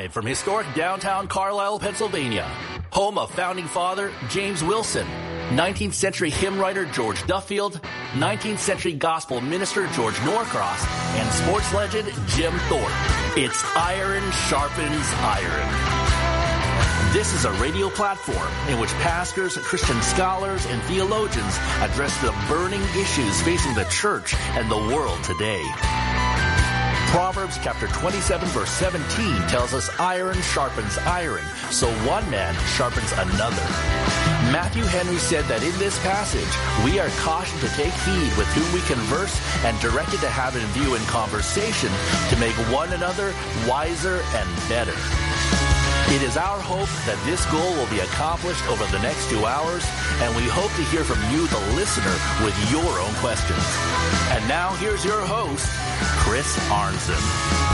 Live from historic downtown Carlisle, Pennsylvania, home of founding father James Wilson, 19th century hymn writer George Duffield, 19th century gospel minister George Norcross, and sports legend Jim Thorpe. It's Iron Sharpens Iron. This is a radio platform in which pastors, Christian scholars, and theologians address the burning issues facing the church and the world today. Proverbs chapter 27 verse 17 tells us iron sharpens iron, so one man sharpens another. Matthew Henry said that in this passage, we are cautioned to take heed with whom we converse and directed to have in view in conversation to make one another wiser and better. It is our hope that this goal will be accomplished over the next 2 hours, and we hope to hear from you, the listener, with your own questions. And now here's your host, Chris Arnzen.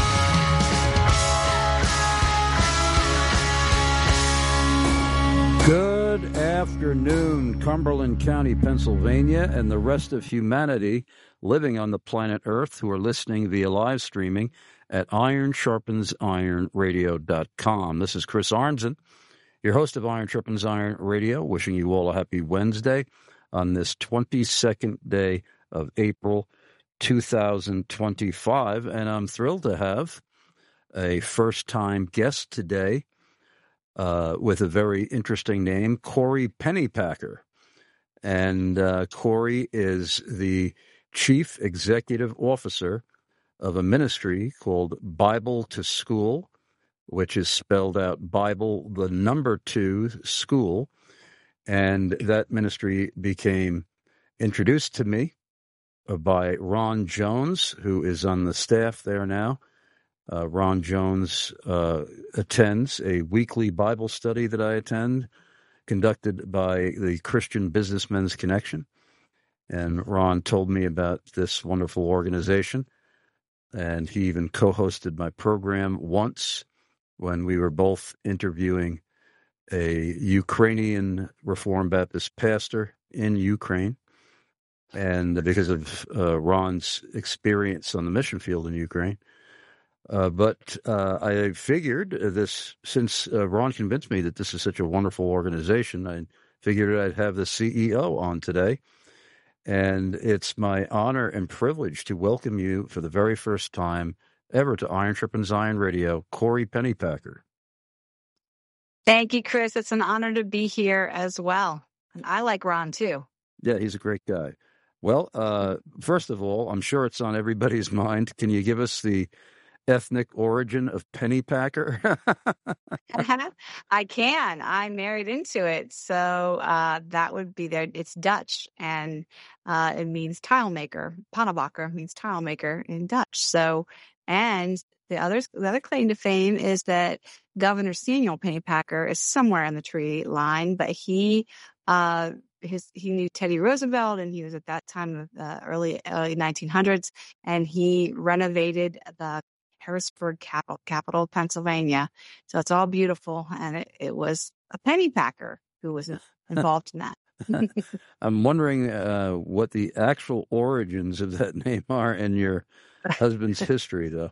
Good afternoon, Cumberland County, Pennsylvania, and the rest of humanity living on the planet Earth who are listening via live streaming at ironsharpensironradio.com. This is Chris Arnzen, your host of Iron Sharpens Iron Radio, wishing you all a happy Wednesday on this 22nd day of April 2025. And I'm thrilled to have a first-time guest today with a very interesting name, Corey Pennypacker. And Corey is the Chief Executive Officer of a ministry called Bible to School, which is spelled out Bible, the number 2, school. And that ministry became introduced to me by Ron Jones, who is on the staff there now. Ron Jones attends a weekly Bible study that I attend, conducted by the Christian Businessmen's Connection. And Ron told me about this wonderful organization. And he even co-hosted my program once when we were both interviewing a Ukrainian Reformed Baptist pastor in Ukraine. And because of Ron's experience on the mission field in Ukraine. But I figured this, since Ron convinced me that this is such a wonderful organization, I figured I'd have the CEO on today. And it's my honor and privilege to welcome you for the very first time ever to Iron Sharpens Iron Radio, Corey Pennypacker. Thank you, Chris. It's an honor to be here as well. And I like Ron, too. Yeah, he's a great guy. Well, first of all, I'm sure it's on everybody's mind. Can you give us the ethnic origin of Pennypacker? I can. I married into it. So that would be there. It's Dutch, and it means tile maker. Pannenbakker means tile maker in Dutch. So, and the other claim to fame is that Governor Samuel Pennypacker is somewhere in the tree line, but he knew Teddy Roosevelt, and he was at that time of the early 1900s, and he renovated the Harrisburg capital of Pennsylvania. So it's all beautiful. And it was a Pennypacker who was involved in that. I'm wondering what the actual origins of that name are in your husband's history, though.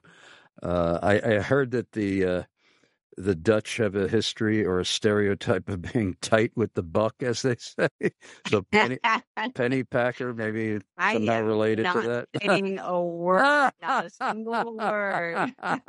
I heard that the Dutch have a history or a stereotype of being tight with the buck, as they say. So Pennypacker, maybe somehow related to that. Not saying a word, not a single word.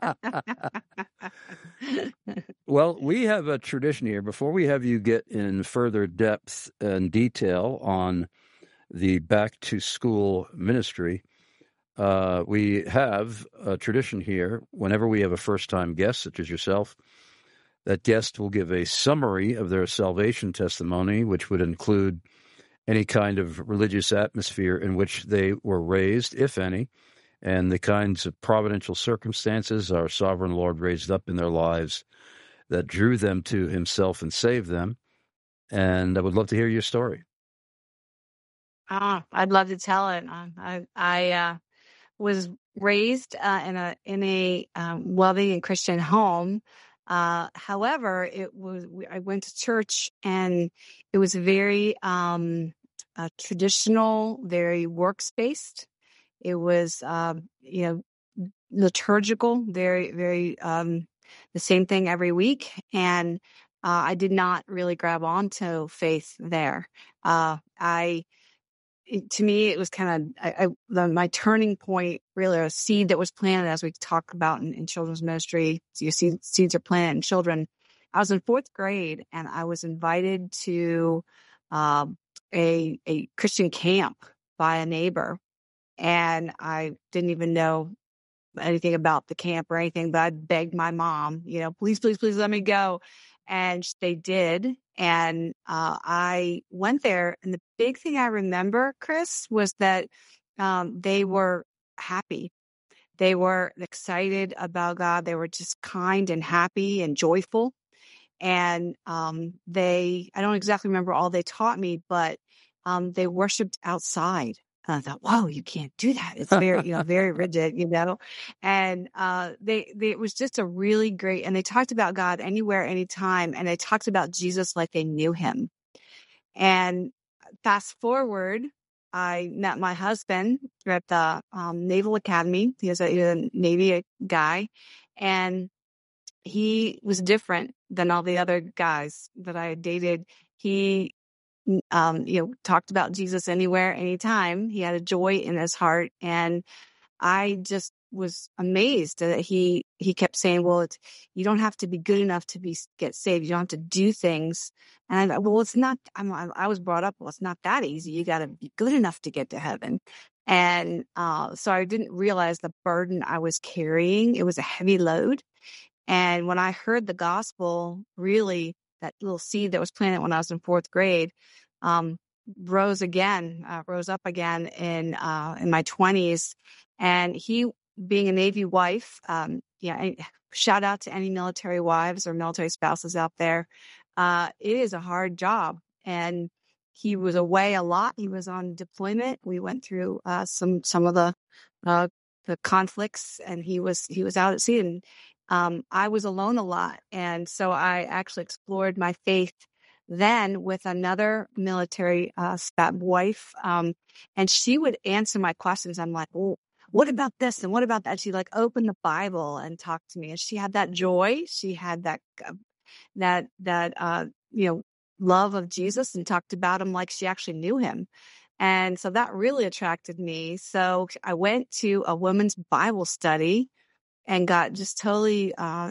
Well, we have a tradition here. Before we have you get in further depth and detail on the Back to School ministry, we have a tradition here. Whenever we have a first-time guest, such as yourself, that guest will give a summary of their salvation testimony, which would include any kind of religious atmosphere in which they were raised, if any, and the kinds of providential circumstances our sovereign Lord raised up in their lives that drew them to himself and saved them. And I would love to hear your story. I'd love to tell it. I was raised in a loving and Christian home. However, I went to church, and it was very traditional, very works-based. It was, liturgical, very, very the same thing every week. And I did not really grab onto faith there. To me, it was kind of my turning point, really a seed that was planted, as we talk about in children's ministry. So seeds are planted in children. I was in 4th grade, and I was invited to a Christian camp by a neighbor, and I didn't even know anything about the camp or anything, but I begged my mom, please, please, please let me go. And they did. And I went there. And the big thing I remember, Chris, was that they were happy. They were excited about God. They were just kind and happy and joyful. And I don't exactly remember all they taught me, but they worshiped outside. And I thought, whoa, you can't do that. It's very, very rigid, And it was just a really great, and they talked about God anywhere, anytime, and they talked about Jesus like they knew him. And fast forward, I met my husband at the Naval Academy. He's a Navy guy, and he was different than all the other guys that I had dated. He talked about Jesus anywhere, anytime. He had a joy in his heart. And I just was amazed that he kept saying, well, you don't have to be good enough to get saved. You don't have to do things. And I thought, well, it's not, I was brought up, well, it's not that easy. You got to be good enough to get to heaven. And so I didn't realize the burden I was carrying. It was a heavy load. And when I heard the gospel, really, that little seed that was planted when I was in 4th grade, rose up again in my 20s. And he, being a Navy wife, shout out to any military wives or military spouses out there. It is a hard job. And he was away a lot. He was on deployment. We went through some of the conflicts, and he was out at sea. And I was alone a lot. And so I actually explored my faith then with another military wife. And she would answer my questions. I'm like, well, what about this? And what about that? She'd open the Bible and talk to me. And she had that joy. She had that love of Jesus, and talked about him like she actually knew him. And so that really attracted me. So I went to a women's Bible study and got just totally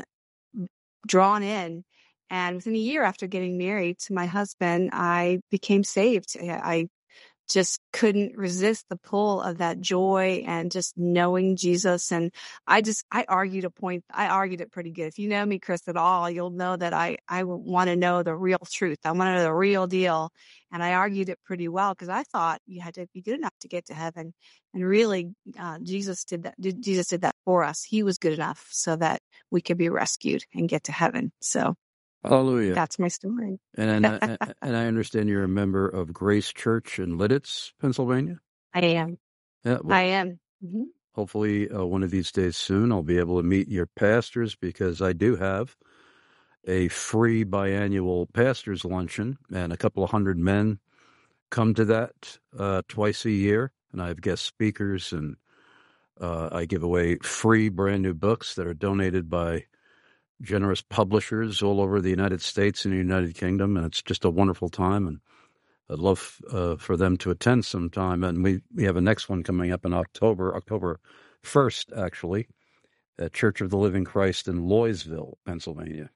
drawn in. And within a year after getting married to my husband, I became saved. I just couldn't resist the pull of that joy and just knowing Jesus. And I argued it pretty good. If you know me, Chris, at all, you'll know that I want to know the real truth. I want to know the real deal. And I argued it pretty well, because I thought you had to be good enough to get to heaven. And really, Jesus did that. Jesus did that for us. He was good enough so that we could be rescued and get to heaven. So Hallelujah. That's my story. And I understand you're a member of Grace Church in Lititz, Pennsylvania? I am. Yeah, well, I am. Mm-hmm. hopefully one of these days soon I'll be able to meet your pastors, because I do have a free biannual pastors luncheon, and a couple of hundred men come to that twice a year, and I have guest speakers, and I give away free brand new books that are donated by generous publishers all over the United States and the United Kingdom, and it's just a wonderful time, and I'd love for them to attend sometime. And we have a next one coming up in October 1st, actually, at Church of the Living Christ in Loysville, Pennsylvania.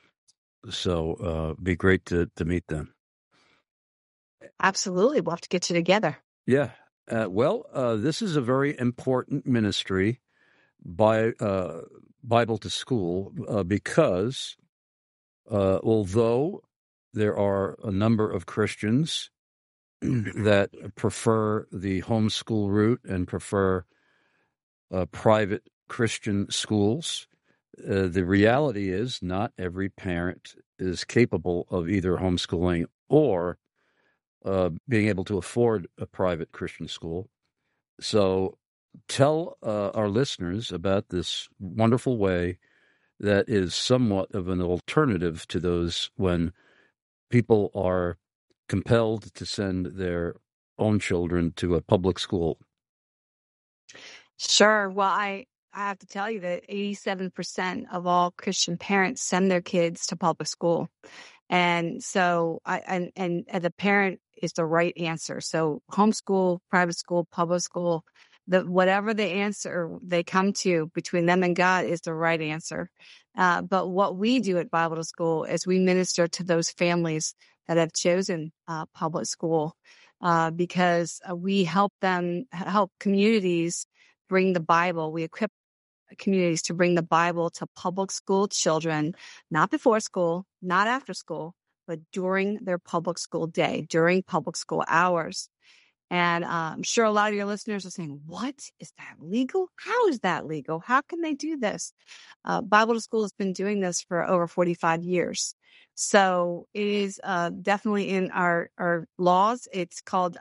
So be great to meet them. Absolutely. We'll have to get you together. Yeah. This is a very important ministry by Bible to School, because although there are a number of Christians that prefer the homeschool route and prefer private Christian schools, the reality is not every parent is capable of either homeschooling or being able to afford a private Christian school. So tell our listeners about this wonderful way that is somewhat of an alternative to those when people are compelled to send their own children to a public school. Sure. Well, I I have to tell you that 87% of all Christian parents send their kids to public school. And so and the parent is the right answer. So homeschool, private school, public school, whatever the answer they come to between them and God is the right answer. But what we do at Bible to School is we minister to those families that have chosen public school because we help communities bring the Bible. We equip communities to bring the Bible to public school children, not before school, not after school, but during their public school day, during public school hours. And I'm sure a lot of your listeners are saying, what? Is that legal? How is that legal? How can they do this? Bible to School has been doing this for over 45 years. So it is definitely in our laws. It's called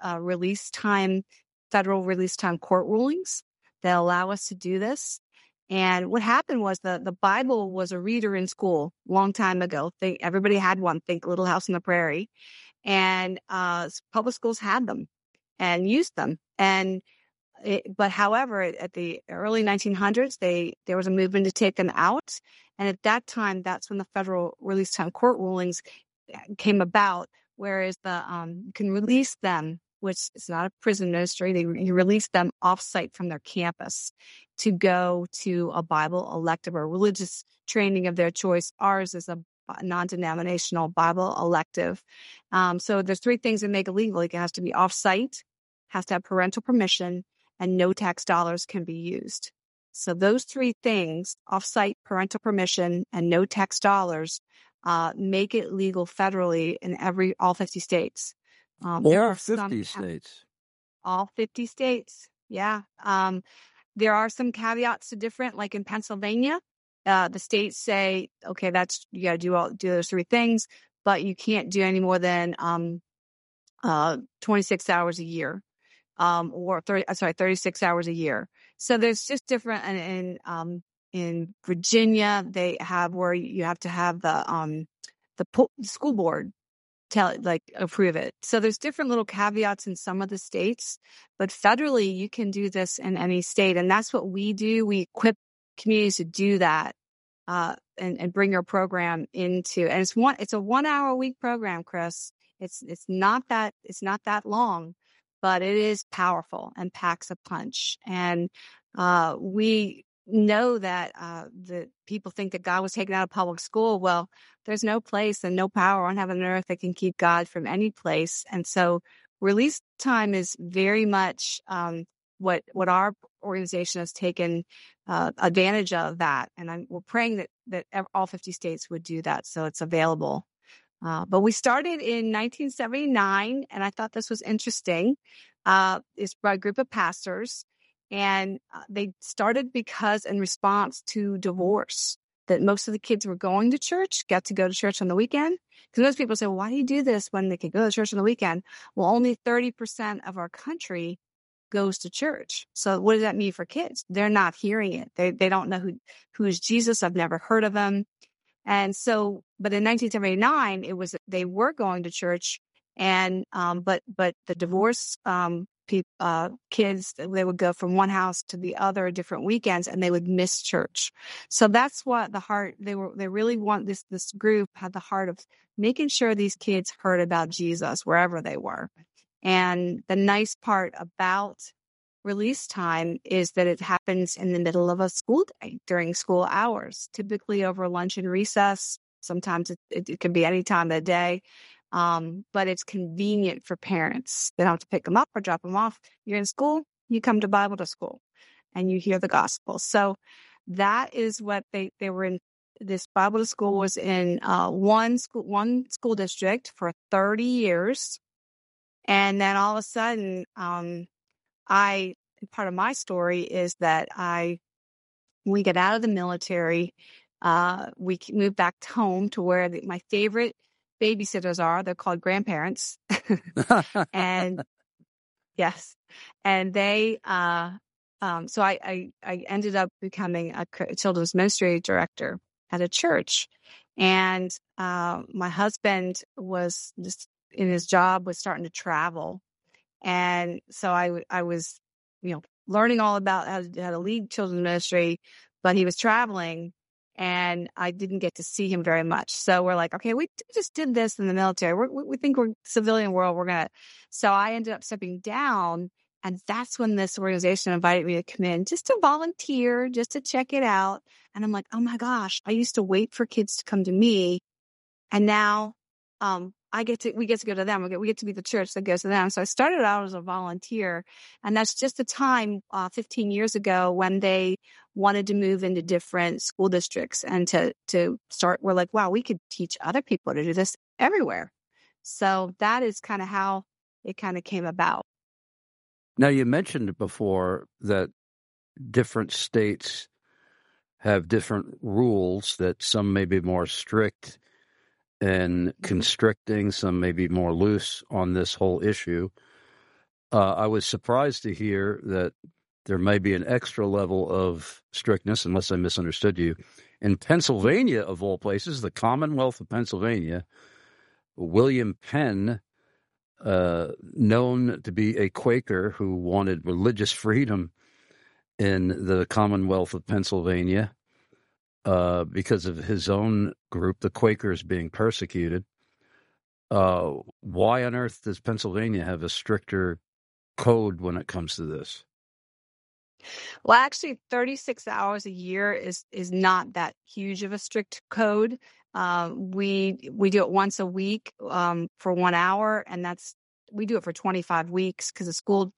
federal release time court rulings that allow us to do this. And what happened was the Bible was a reader in school a long time ago. Everybody had one. Think Little House on the Prairie. And public schools had them and used them. But however, at the early 1900s, there was a movement to take them out. And at that time, that's when the federal release time court rulings came about, whereas you can release them, which is not a prison ministry. You release them off-site from their campus to go to a Bible elective or religious training of their choice. Ours is a non-denominational Bible elective. So there's three things that make it legal. It has to be off-site, has to have parental permission, and no tax dollars can be used. So those three things, off-site, parental permission, and no tax dollars, make it legal federally in all 50 states. All 50 states. All 50 states. Yeah. There are some caveats to different, like in Pennsylvania, the states say, okay, you got to do those three things, but you can't do any more than 26 hours a year, or 36 hours a year. So there's just different. And in Virginia, they have where you have to have the school board approve it. So there's different little caveats in some of the states, but federally you can do this in any state. And that's what we do. We equip communities to do that, and bring our program into, and it's a 1 hour a week program, Chris. It's not that long, but it is powerful and packs a punch. And, we know that the people think that God was taken out of public school. Well, there's no place and no power on heaven and earth that can keep God from any place. And so release time is very much what our organization has taken advantage of that. And we're praying that all 50 states would do that, so it's available. But we started in 1979, and I thought this was interesting. It's by a group of pastors. And they started because in response to divorce, that most of the kids were going to church, got to go to church on the weekend. Because most people say, well, why do you do this when they can go to church on the weekend? Well, only 30% of our country goes to church. So what does that mean for kids? They're not hearing it. They don't know who is Jesus. I've never heard of him. And so, but in 1979, they were going to church, and but the divorce kids, they would go from one house to the other different weekends, and they would miss church. So that's what they really want. This group had the heart of making sure these kids heard about Jesus wherever they were. And the nice part about release time is that it happens in the middle of a school day during school hours, typically over lunch and recess. Sometimes it can be any time of the day. But it's convenient for parents. They don't have to pick them up or drop them off. You're in school, you come to Bible to School and you hear the gospel. So that is what they were in. This Bible to School was in one school district for 30 years. And then all of a sudden, part of my story is that we get out of the military, we moved back home to where my favorite babysitters are. They're called grandparents. And yes, and they, so I ended up becoming a children's ministry director at a church. And my husband was just in his job, was starting to travel. And so I was, learning all about how to lead children's ministry, but he was traveling and I didn't get to see him very much. So we're like, okay, we just did this in the military. We think we're civilian world. So I ended up stepping down. And that's when this organization invited me to come in just to volunteer, just to check it out. And I'm like, oh my gosh, I used to wait for kids to come to me. And now, we get to go to them. We get to be the church that goes to them. So I started out as a volunteer, and that's just the time, 15 years ago when they wanted to move into different school districts and to start. We're like, wow, we could teach other people to do this everywhere. So that is kind of how it kind of came about. Now, you mentioned before that different states have different rules, that some may be more strict and constricting, some may be more loose on this whole issue. I was surprised to hear that there may be an extra level of strictness, unless I misunderstood you. In Pennsylvania, of all places, the Commonwealth of Pennsylvania, William Penn, known to be a Quaker who wanted religious freedom in the Commonwealth of Pennsylvania, because of his own group, the Quakers, being persecuted. Why on earth does Pennsylvania have a stricter code when it comes to this? Well, actually, 36 hours a year is not that huge of a strict code. We do it once a week for 1 hour, and we do it for 25 weeks because the school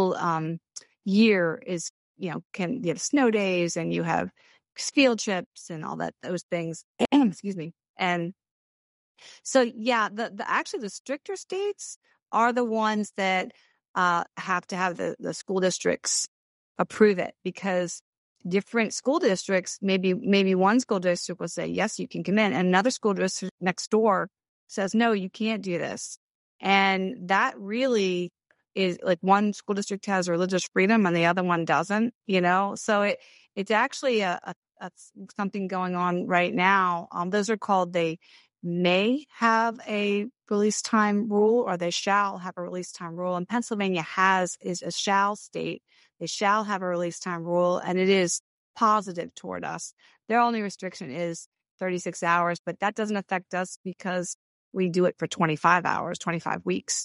year is, you have snow days and you have field trips and all those things. Excuse me. And so, yeah, actually the stricter states are the ones that have to have the school districts approve it, because different school districts, maybe one school district will say, yes, you can come in, and another school district next door says, no, you can't do this. And that really is like, one school district has religious freedom and the other one doesn't, so it's actually a something going on right now. Those are called, they may have a release time rule, or they shall have a release time rule. And Pennsylvania is a shall state. They shall have a release time rule, and it is positive toward us. Their only restriction is 36 hours, but that doesn't affect us because we do it for 25 hours, 25 weeks.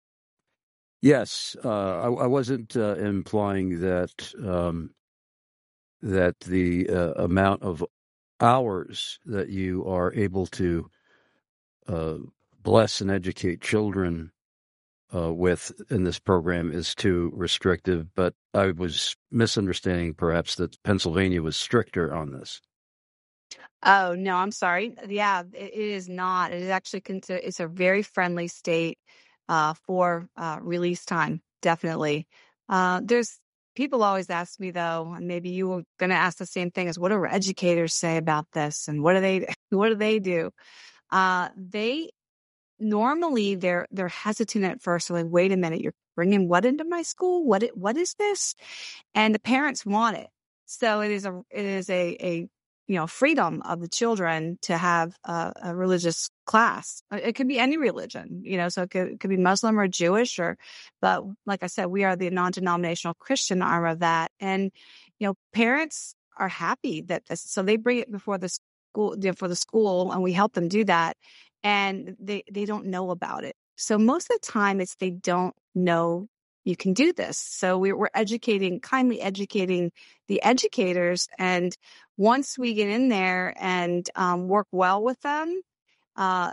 Yes, I wasn't implying that that the amount of hours that you are able to bless and educate children with in this program is too restrictive, but I was misunderstanding perhaps that Pennsylvania was stricter on this. Oh, no, I'm sorry. Yeah, it is not. It is actually it's a very friendly state for release time, definitely. There's people always ask me, though, and maybe you were going to ask the same thing, is what do educators say about this, and what do they do? They normally they're hesitant at first. They're like, wait a minute, you're bringing what into my school? What is this? And the parents want it. So it is a freedom of the children to have a religious class. It could be any religion, so it could be Muslim or Jewish, but like I said, we are the non-denominational Christian arm of that. And, parents are happy so they bring it before the school, and we help them do that. And they don't know about it. So most of the time they don't know you can do this. So we're kindly educating the educators. And once we get in there and work well with them, there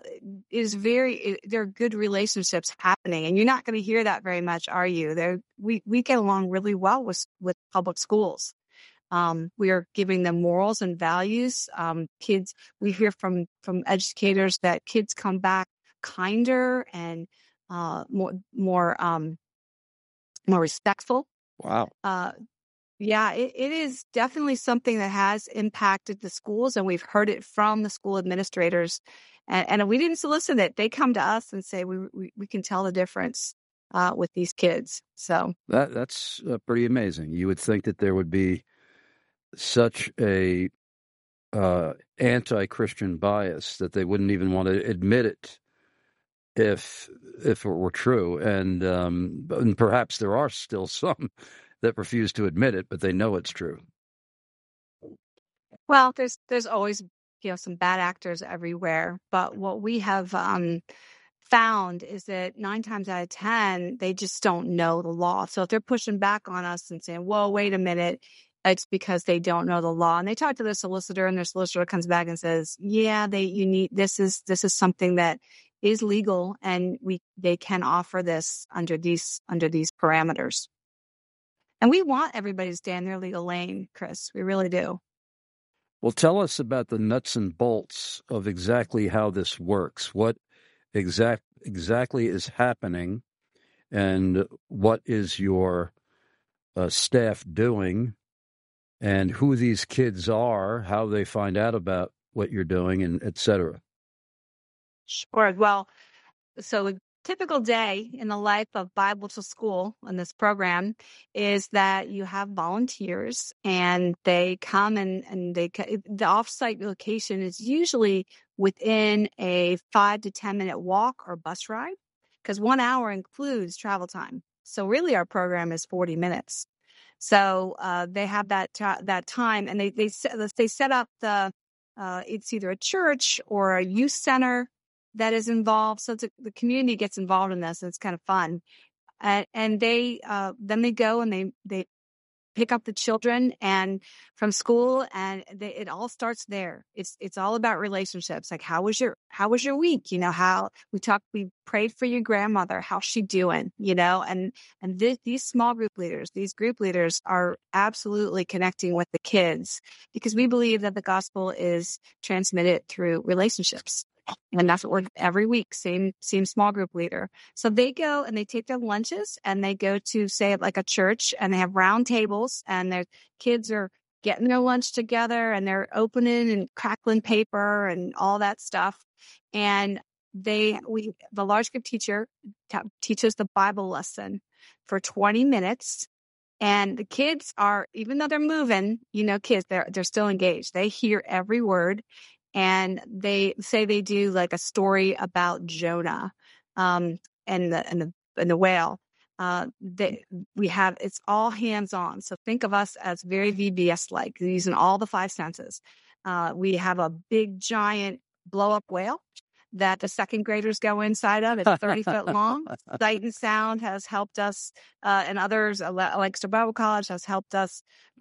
are good relationships happening. And you're not going to hear that very much, are you? We get along really well with public schools. We are giving them morals and values. Kids, we hear from educators that kids come back kinder and more respectful. Wow. Yeah, it is definitely something that has impacted the schools, and we've heard it from the school administrators. And we didn't solicit it; they come to us and say we can tell the difference with these kids. So that's pretty amazing. You would think that there would be such a anti-Christian bias that they wouldn't even want to admit it if it were true, and perhaps there are still some that refuse to admit it, but they know it's true. Well, there's always, some bad actors everywhere, but what we have found is that 9 times out of 10, they just don't know the law. So if they're pushing back on us and saying, "Whoa, wait a minute," it's because they don't know the law. And they talk to their solicitor, and their solicitor comes back and says, "Yeah, this is something that is legal, and they can offer this under these parameters." And we want everybody to stay in their legal lane, Chris. We really do. Well, tell us about the nuts and bolts of exactly how this works. What exactly is happening, and what is your staff doing, and who these kids are, how they find out about what you're doing, and et cetera. Sure. Well, so a typical day in the life of Bible to School in this program is that you have volunteers, and they come and the offsite location is usually within a 5 to 10 minute walk or bus ride, because 1 hour includes travel time. So really our program is 40 minutes. So they have that time, and they set up it's either a church or a youth center that is involved. So the community gets involved in this, and it's kind of fun. And they then they go and they pick up the children and from school, and it all starts there. It's all about relationships. Like, how was your week? How we prayed for your grandmother. How's she doing? And these small group leaders, these group leaders are absolutely connecting with the kids, because we believe that the gospel is transmitted through relationships. And that's what we're every week, same small group leader. So they go and they take their lunches, and they go to, say, like a church, and they have round tables, and their kids are getting their lunch together, and they're opening and crackling paper and all that stuff. And the large group teacher teaches the Bible lesson for 20 minutes. And the kids are, even though they're moving, kids, they're still engaged. They hear every word. And they say they do like a story about Jonah, and the whale. It's all hands on. So think of us as very VBS like, using all the 5 senses. We have a big giant blow up whale that the second graders go inside of. It's 30 foot long. Sight and Sound has helped us, and others, Lancaster Bible College has helped us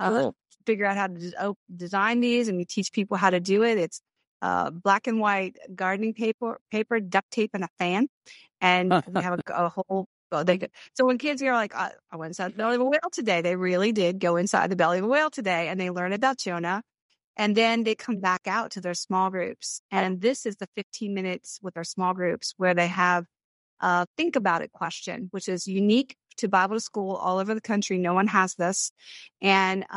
figure out how to design these, and we teach people how to do it. It's black and white gardening paper, duct tape, and a fan. And we have a whole, so when kids are like, I went inside the belly of a whale today, they really did go inside the belly of a whale today, and they learn about Jonah. And then they come back out to their small groups. And this is the 15 minutes with our small groups, where they have a think about it question, which is unique to Bible to School all over the country. No one has this. And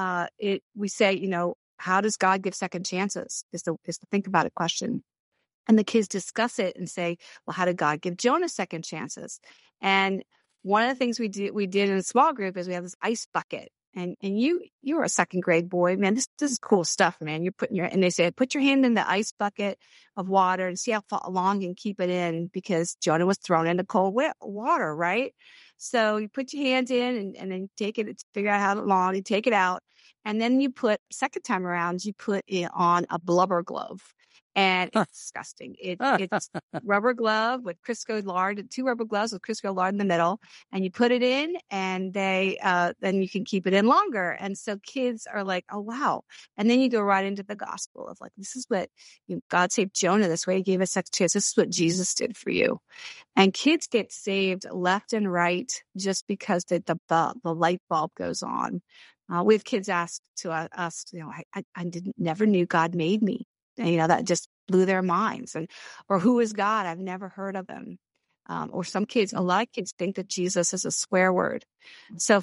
we say, how does God give second chances? Is the think about it question. And the kids discuss it and say, well, how did God give Jonah second chances? And one of the things we did in a small group is we have this ice bucket. And you're a second grade boy, man. This is cool stuff, man. And they said, put your hand in the ice bucket of water and see how long you can keep it in, because Jonah was thrown into cold water, right? So you put your hand in, and then take it, figure out how long you take it out. And then second time around, you put it on a blubber glove. And it's disgusting. It's rubber glove with Crisco lard, 2 rubber gloves with Crisco lard in the middle, and you put it in, and then you can keep it in longer. And so kids are like, oh wow! And then you go right into the gospel of like, this is what God saved Jonah this way. He gave us second chance. This is what Jesus did for you. And kids get saved left and right just because the light bulb goes on. We have kids ask to us, I never knew God made me. And, that just blew their minds. Or who is God? I've never heard of him. Or a lot of kids think that Jesus is a swear word. So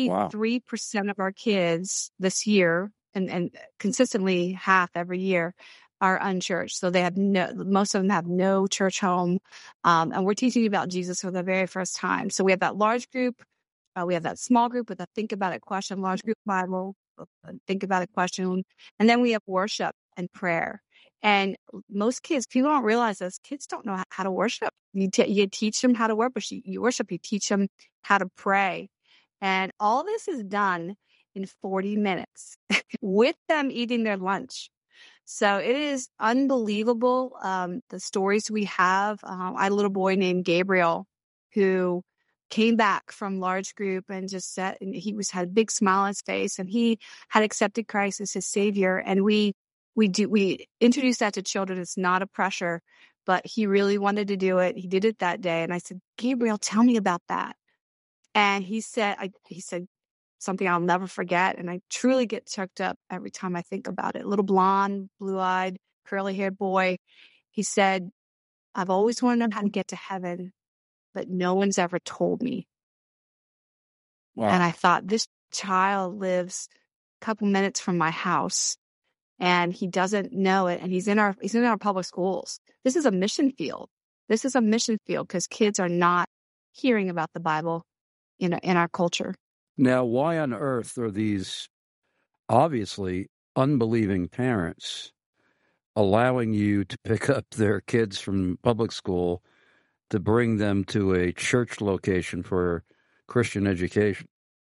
53% of our kids this year, and consistently half every year, are unchurched. So most of them have no church home. And we're teaching about Jesus for the very first time. So we have that large group. We have that small group with a think about it question, large group Bible, think about it question. And then we have worship and prayer. And most kids, people don't realize this, kids don't know how to worship. You teach them how to worship. You teach them how to pray. And all this is done in 40 minutes with them eating their lunch. So it is unbelievable. The stories we have. I had a little boy named Gabriel who came back from large group and just said, and he had a big smile on his face, and he had accepted Christ as his savior. And we introduce that to children. It's not a pressure, but he really wanted to do it. He did it that day. And I said, Gabriel, tell me about that. And he said something I'll never forget. And I truly get choked up every time I think about it. Little blonde, blue-eyed, curly-haired boy. He said, I've always wanted to know how to get to heaven, but no one's ever told me. Wow. And I thought, this child lives a couple minutes from my house, and he doesn't know it. And he's in our public schools. This is a mission field. This is a mission field because kids are not hearing about the Bible in our culture. Now, why on earth are these obviously unbelieving parents allowing you to pick up their kids from public school to bring them to a church location for Christian education?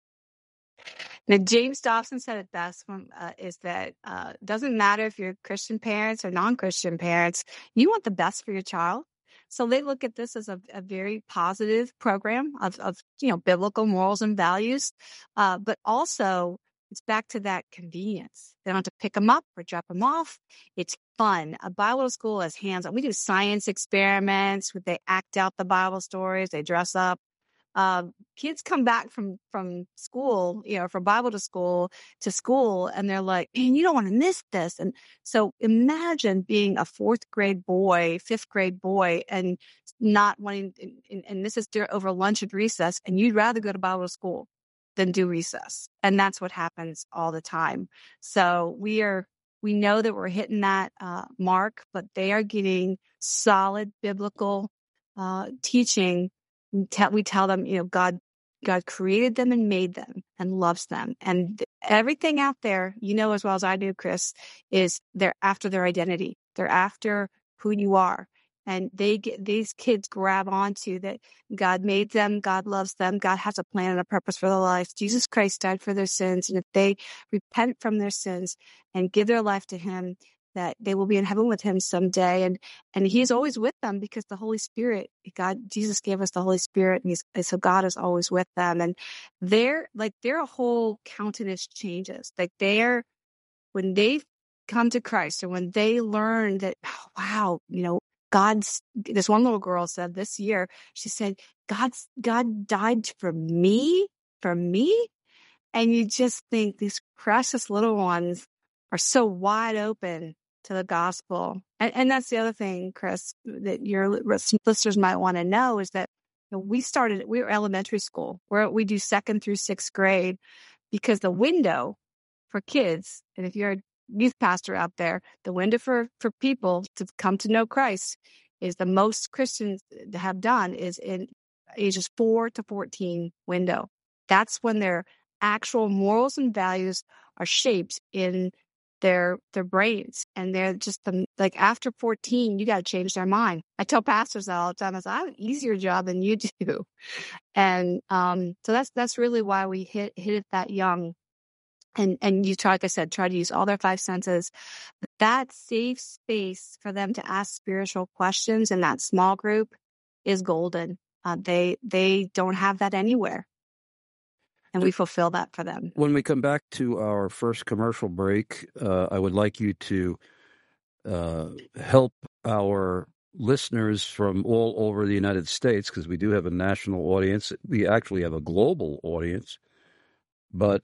Now, James Dobson said it best, is that it doesn't matter if you're Christian parents or non-Christian parents, you want the best for your child. So they look at this as a very positive program of biblical morals and values, but also it's back to that convenience. They don't have to pick them up or drop them off. It's fun. A Bible school is hands-on. We do science experiments. They act out the Bible stories. They dress up. Kids come back from school, from Bible to school, and they're like, man, you don't want to miss this. And so imagine being a fifth grade boy, and not wanting, and this is over lunch and recess, and you'd rather go to Bible school than do recess. And that's what happens all the time. So we know that we're hitting that mark, but they are getting solid biblical teaching. We tell them, God created them and made them and loves them. And everything out there, as well as I do, Chris, is they're after their identity. They're after who you are. And these kids grab onto that God made them, God loves them, God has a plan and a purpose for their life. Jesus Christ died for their sins. And if they repent from their sins and give their life to him, that they will be in heaven with him someday. And he's always with them because the Holy Spirit, Jesus gave us the Holy Spirit, and so God is always with them. And their whole countenance changes. When they come to Christ, or when they learn that, oh, wow, this one little girl said this year, she said, God died for me. And you just think these precious little ones are so wide open to the gospel. And that's the other thing, Chris, that your listeners might want to know is that we were elementary school where we do 2nd through 6th grade, because the window for kids, and if you're a youth pastor out there, the window for people to come to know Christ is the most Christians have done is in ages 4 to 14 window. That's when their actual morals and values are shaped in their brains, and they're just after 14, you got to change their mind. I tell pastors that all the time. I say, I have an easier job than you do, and so that's really why we hit it that young, and you try, like I said, try to use all their 5 senses. But that safe space for them to ask spiritual questions in that small group is golden. They don't have that anywhere. And we fulfill that for them. When we come back to our first commercial break, I would like you to help our listeners from all over the United States, because we do have a national audience. We actually have a global audience. But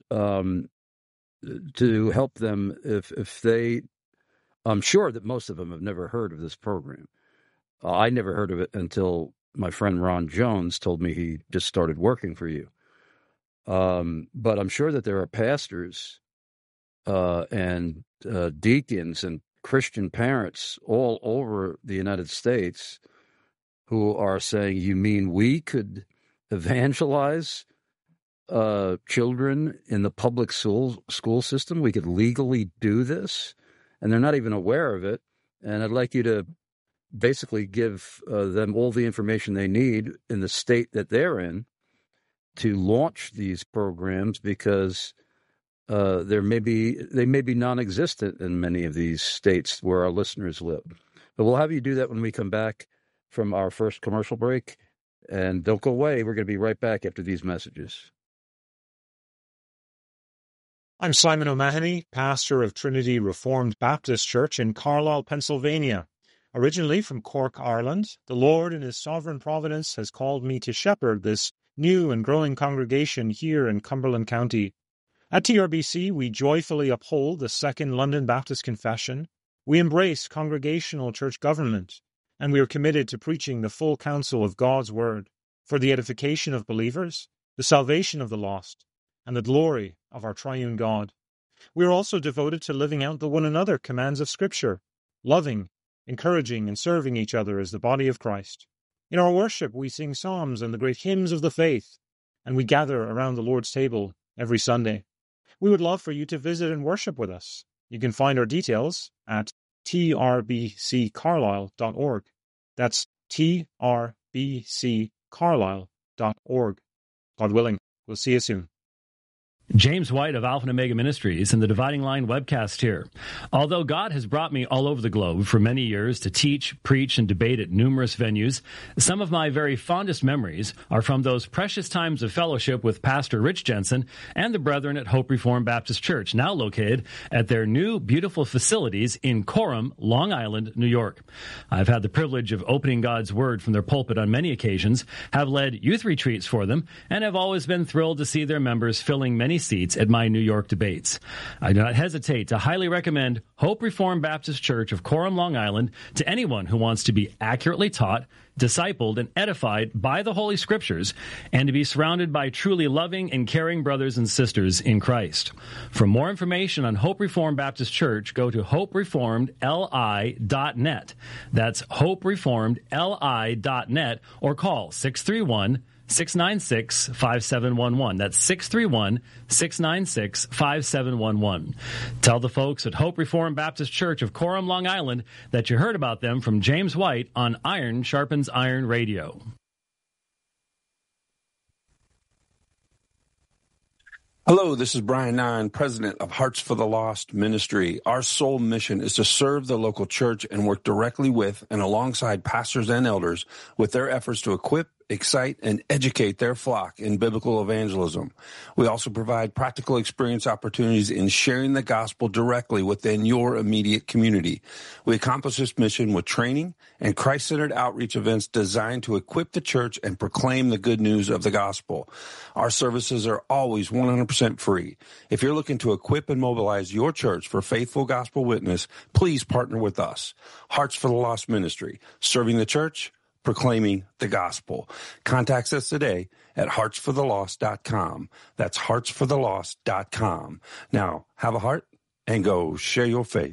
to help them, if they, I'm sure that most of them have never heard of this program. I never heard of it until my friend Ron Jones told me he just started working for you. But I'm sure that there are pastors and deacons and Christian parents all over the United States who are saying, you mean we could evangelize children in the public school system? We could legally do this? And they're not even aware of it. And I'd like you to basically give them all the information they need in the state that they're in, to launch these programs because they may be non-existent in many of these states where our listeners live. But we'll have you do that when we come back from our first commercial break. And don't go away. We're going to be right back after these messages. I'm Simon O'Mahony, pastor of Trinity Reformed Baptist Church in Carlisle, Pennsylvania. Originally from Cork, Ireland, the Lord in his sovereign providence has called me to shepherd this new and growing congregation here in Cumberland County. At TRBC, we joyfully uphold the Second London Baptist Confession. We embrace congregational church government, and we are committed to preaching the full counsel of God's Word for the edification of believers, the salvation of the lost, and the glory of our triune God. We are also devoted to living out the one another commands of Scripture, loving, encouraging, and serving each other as the body of Christ. In our worship, we sing psalms and the great hymns of the faith, and we gather around the Lord's table every Sunday. We would love for you to visit and worship with us. You can find our details at trbccarlisle.org. That's trbccarlisle.org. God willing, we'll see you soon. James White of Alpha and Omega Ministries and the Dividing Line webcast here. Although God has brought me all over the globe for many years to teach, preach, and debate at numerous venues, some of my very fondest memories are from those precious times of fellowship with Pastor Rich Jensen and the brethren at Hope Reformed Baptist Church, now located at their new beautiful facilities in Coram, Long Island, New York. I've had the privilege of opening God's Word from their pulpit on many occasions, have led youth retreats for them, and have always been thrilled to see their members filling many seats at my New York debates. I do not hesitate to highly recommend Hope Reformed Baptist Church of Coram, Long Island to anyone who wants to be accurately taught, discipled, and edified by the Holy Scriptures, and to be surrounded by truly loving and caring brothers and sisters in Christ. For more information on Hope Reformed Baptist Church, go to hopereformedli.net. That's hopereformedli.net, or call 631-696-5711. That's 631-696-5711. Tell the folks at Hope Reformed Baptist Church of Coram, Long Island, that you heard about them from James White on Iron Sharpens Iron Radio. Hello, this is Brian Nine, president of Hearts for the Lost Ministry. Our sole mission is to serve the local church and work directly with and alongside pastors and elders with their efforts to equip, excite, and educate their flock in biblical evangelism. We also provide practical experience opportunities in sharing the gospel directly within your immediate community. We accomplish this mission with training and Christ-centered outreach events designed to equip the church and proclaim the good news of the gospel. Our services are always 100% free. If you're looking to equip and mobilize your church for faithful gospel witness, please partner with us. Hearts for the Lost Ministry, serving the church, proclaiming the gospel. Contact us today at heartsforthelost.com. That's heartsforthelost.com. Now, have a heart and go share your faith.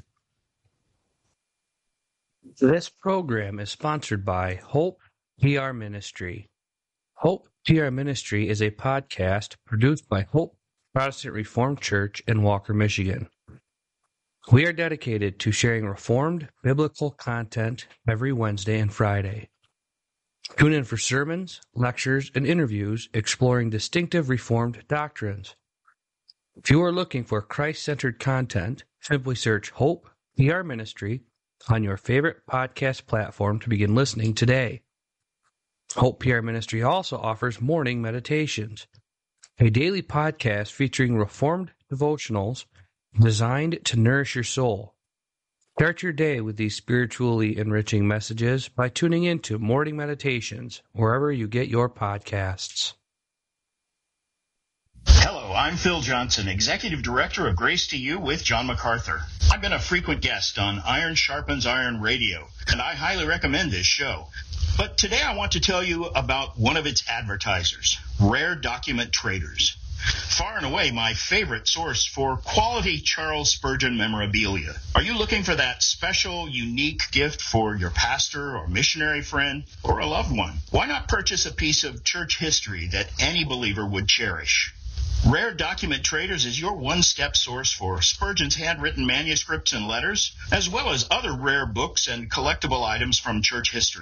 This program is sponsored by Hope PR Ministry. Hope PR Ministry is a podcast produced by Hope Protestant Reformed Church in Walker, Michigan. We are dedicated to sharing Reformed biblical content every Wednesday and Friday. Tune in for sermons, lectures, and interviews exploring distinctive Reformed doctrines. If you are looking for Christ-centered content, simply search Hope PR Ministry on your favorite podcast platform to begin listening today. Hope PR Ministry also offers morning meditations, a daily podcast featuring Reformed devotionals designed to nourish your soul. Start your day with these spiritually enriching messages by tuning into Morning Meditations wherever you get your podcasts. Hello, I'm Phil Johnson, Executive Director of Grace to You with John MacArthur. I've been a frequent guest on Iron Sharpens Iron Radio, and I highly recommend this show. But today I want to tell you about one of its advertisers, Rare Document Traders. Far and away my favorite source for quality Charles Spurgeon memorabilia. Are you looking for that special, unique gift for your pastor or missionary friend or a loved one? Why not purchase a piece of church history that any believer would cherish? Rare Document Traders is your one-step source for Spurgeon's handwritten manuscripts and letters, as well as other rare books and collectible items from church history.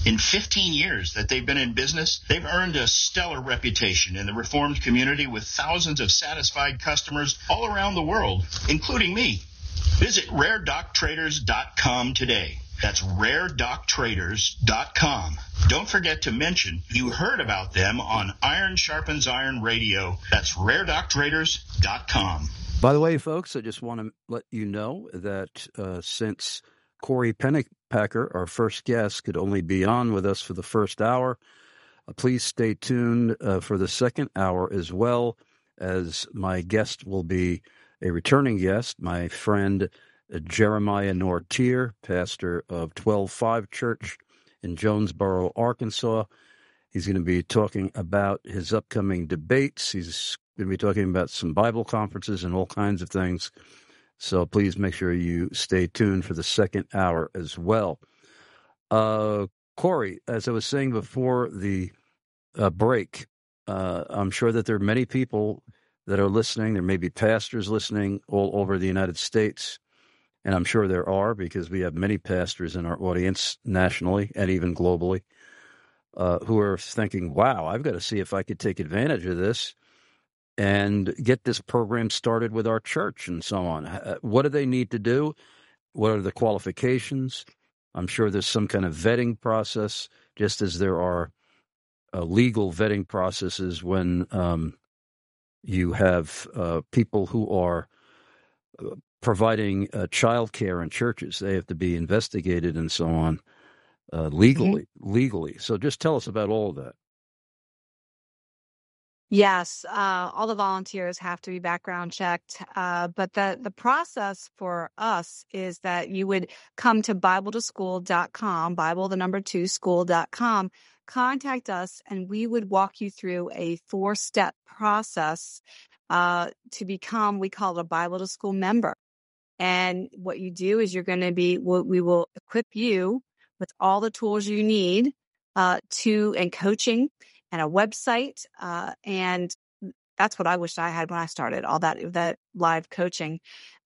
In 15 years that they've been in business, they've earned a stellar reputation in the Reformed community with thousands of satisfied customers all around the world, including me. Visit RareDocTraders.com today. That's RareDocTraders.com. Don't forget to mention you heard about them on Iron Sharpens Iron Radio. That's RareDocTraders.com. By the way, folks, I just want to let you know that since Corey Pennypacker, our first guest, could only be on with us for the first hour, please stay tuned for the second hour as well, as my guest will be a returning guest, my friend Jeremiah Nortier, pastor of 12-5 Church in Jonesboro, Arkansas. He's going to be talking about his upcoming debates. He's going to be talking about some Bible conferences and all kinds of things. So please make sure you stay tuned for the second hour as well. Corey, as I was saying before the break, I'm sure that there are many people that are listening. There may be pastors listening all over the United States. And I'm sure there are, because we have many pastors in our audience nationally and even globally who are thinking, wow, I've got to see if I could take advantage of this and get this program started with our church and so on. What do they need to do? What are the qualifications? I'm sure there's some kind of vetting process, just as there are legal vetting processes when you have people who are providing child care in churches. They have to be investigated and so on legally. So just tell us about all of that. Yes, all the volunteers have to be background checked. But the process for us is that you would come to Bible2School.com, Bible, the number 2, school.com, contact us, and we would walk you through a 4-step process to become, we call it a Bible to School member. And what you do is you're going to be, we will equip you with all the tools you need and coaching and a website. And that's what I wish I had when I started, all that live coaching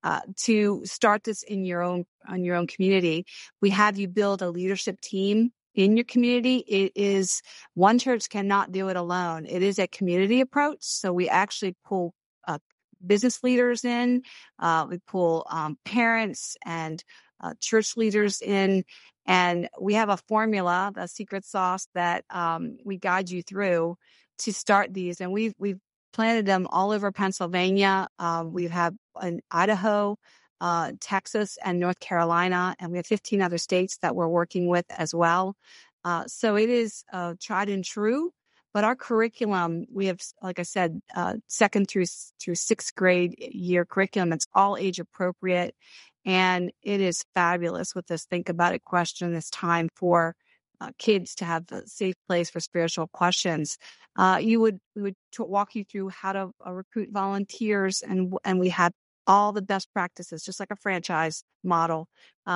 to start this on your own community. We have you build a leadership team in your community. It is, one church cannot do it alone. It is a community approach. So we actually pull business leaders in, we pull parents and church leaders in, and we have a formula, the secret sauce that we guide you through to start these. And we've planted them all over Pennsylvania. We have in Idaho, Texas, and North Carolina, and we have 15 other states that we're working with as well. So it is tried and true. But our curriculum, we have, like I said, 2nd through 6th grade year curriculum. It's all age appropriate, and it is fabulous with this Think About It question. This time for kids to have a safe place for spiritual questions. We would walk you through how to recruit volunteers, and we have all the best practices, just like a franchise model.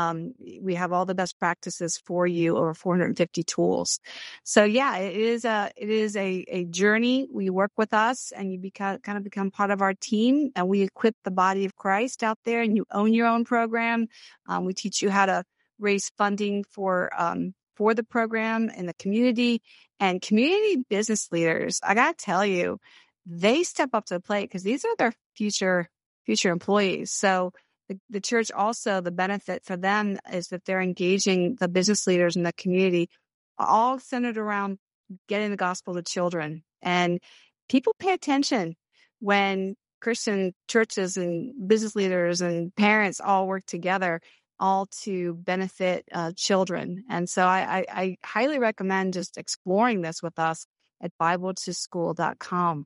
We have all the best practices for you, over 450 tools. So yeah, it is a journey. We work with us, and you become part of our team, and we equip the body of Christ out there, and you own your own program. We teach you how to raise funding for the program in the community, and community business leaders. I got to tell you, they step up to the plate because these are their future employees. So the church also, the benefit for them is that they're engaging the business leaders in the community, all centered around getting the gospel to children. And people pay attention when Christian churches and business leaders and parents all work together, all to benefit children. And so I highly recommend just exploring this with us at Bible2School.com.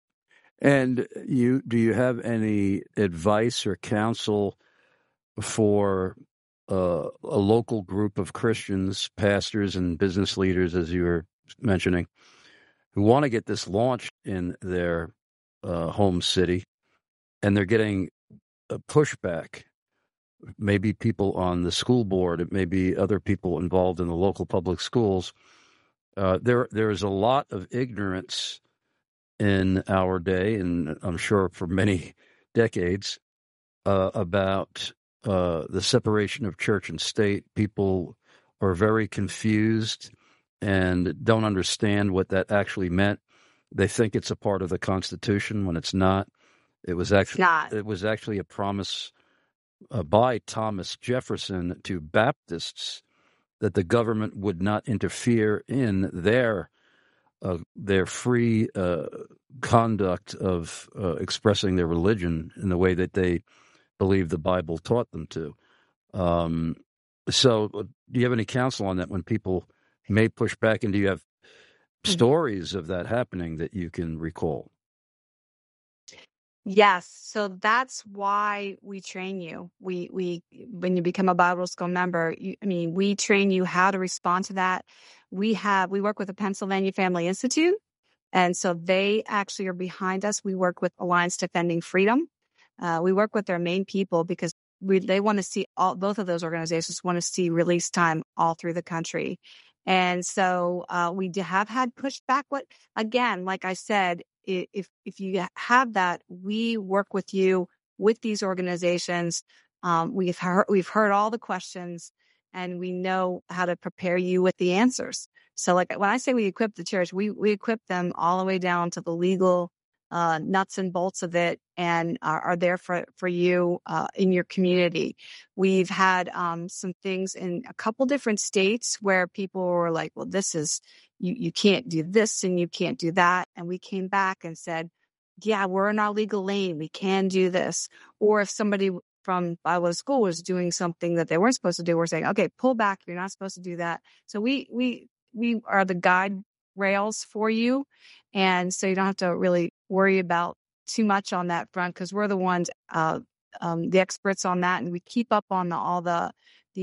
And do you have any advice or counsel for a local group of Christians, pastors and business leaders, as you were mentioning, who want to get this launched in their home city, and they're getting a pushback? Maybe people on the school board, it may be other people involved in the local public schools. There is a lot of ignorance in our day, and I'm sure for many decades, about the separation of church and state. People are very confused. and don't understand what that actually meant. They think it's a part of the Constitution when it's not. It was actually a promise by Thomas Jefferson to Baptists that the government would not interfere in their free conduct of expressing their religion in the way that they believe the Bible taught them to. So do you have any counsel on that when people may push back, and do you have stories of that happening that you can recall? Yes. So that's why we train you. We when you become a Bible school member, we train you how to respond to that. We work with the Pennsylvania Family Institute, and so they actually are behind us. We work with Alliance Defending Freedom. We work with their main people because they want to see both of those organizations want to see release time all through the country. And so we have had pushback. Again, like I said, if you have that, we work with you with these organizations. We've heard all the questions, and we know how to prepare you with the answers. So, like when I say we equip the church, we equip them all the way down to the legal nuts and bolts of it, and are there for you in your community. We've had some things in a couple different states where people were like, well, this is, you can't do this and you can't do that. And we came back and said, yeah, we're in our legal lane. We can do this. Or if somebody from Bible school was doing something that they weren't supposed to do, we're saying, okay, pull back. You're not supposed to do that. So we are the guide rails for you. And so you don't have to really worry about too much on that front, because we're the ones, the experts on that. And we keep up on all the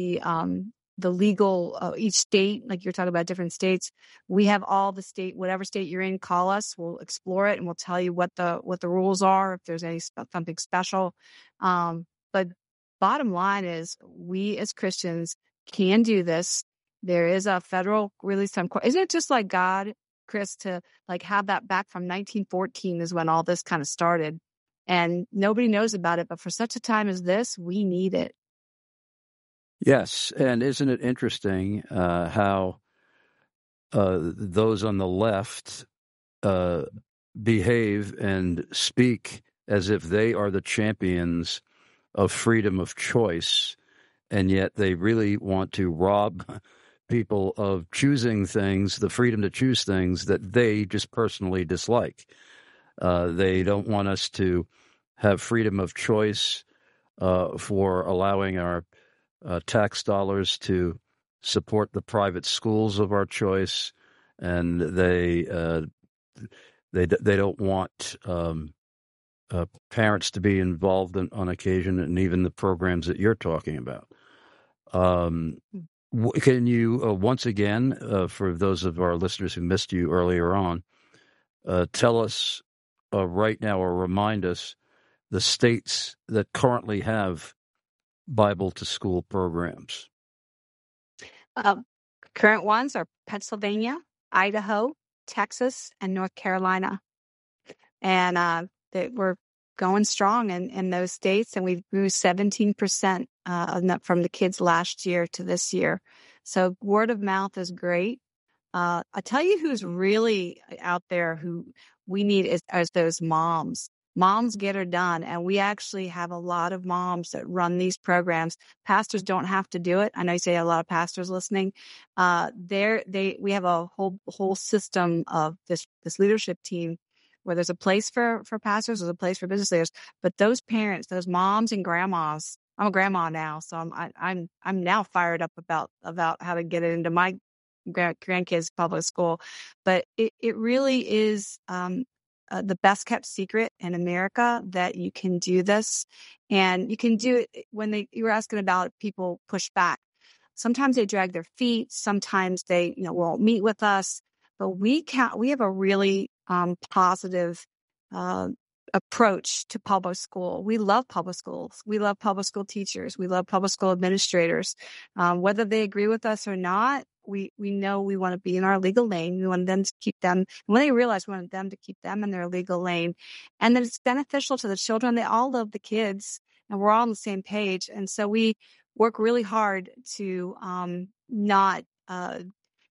legal, each state, like you're talking about different states. We have all the whatever state you're in, call us, we'll explore it and we'll tell you what the rules are, if there's something special. But bottom line is, we as Christians can do this. There is a federal release time. Isn't it just like God, Chris, to like have that back from 1914 is when all this kind of started, and nobody knows about it. But for such a time as this, we need it. Yes. And isn't it interesting how those on the left behave and speak as if they are the champions of freedom of choice, and yet they really want to rob people of choosing things, the freedom to choose things that they just personally dislike. They don't want us to have freedom of choice for allowing our tax dollars to support the private schools of our choice, and they don't want parents to be involved on occasion, and even the programs that you're talking about. Can you once again, for those of our listeners who missed you earlier on, tell us right now, or remind us, the states that currently have Bible to school programs? Current ones are Pennsylvania, Idaho, Texas, and North Carolina. And we're going strong in those states, and we grew 17% from the kids last year to this year. So word of mouth is great. I tell you who's really out there who we need is those moms. Moms get her done, and we actually have a lot of moms that run these programs. Pastors don't have to do it. I know you say a lot of pastors listening. We have a whole system of this leadership team where there's a place for pastors, there's a place for business leaders, but those parents, those moms and grandmas. I'm a grandma now, so I'm now fired up about how to get it into my grandkids' public school. But it really is the best kept secret in America that you can do this, and you can do it. You were asking about people push back. Sometimes they drag their feet. Sometimes they won't meet with us. But we have a really positive approach to public school. We love public schools. We love public school teachers. We love public school administrators. Whether they agree with us or not, we know we want to be in our legal lane. We want them to keep them. And when they realize we want them to keep them in their legal lane, and that it's beneficial to the children. They all love the kids, and we're all on the same page. And so we work really hard to not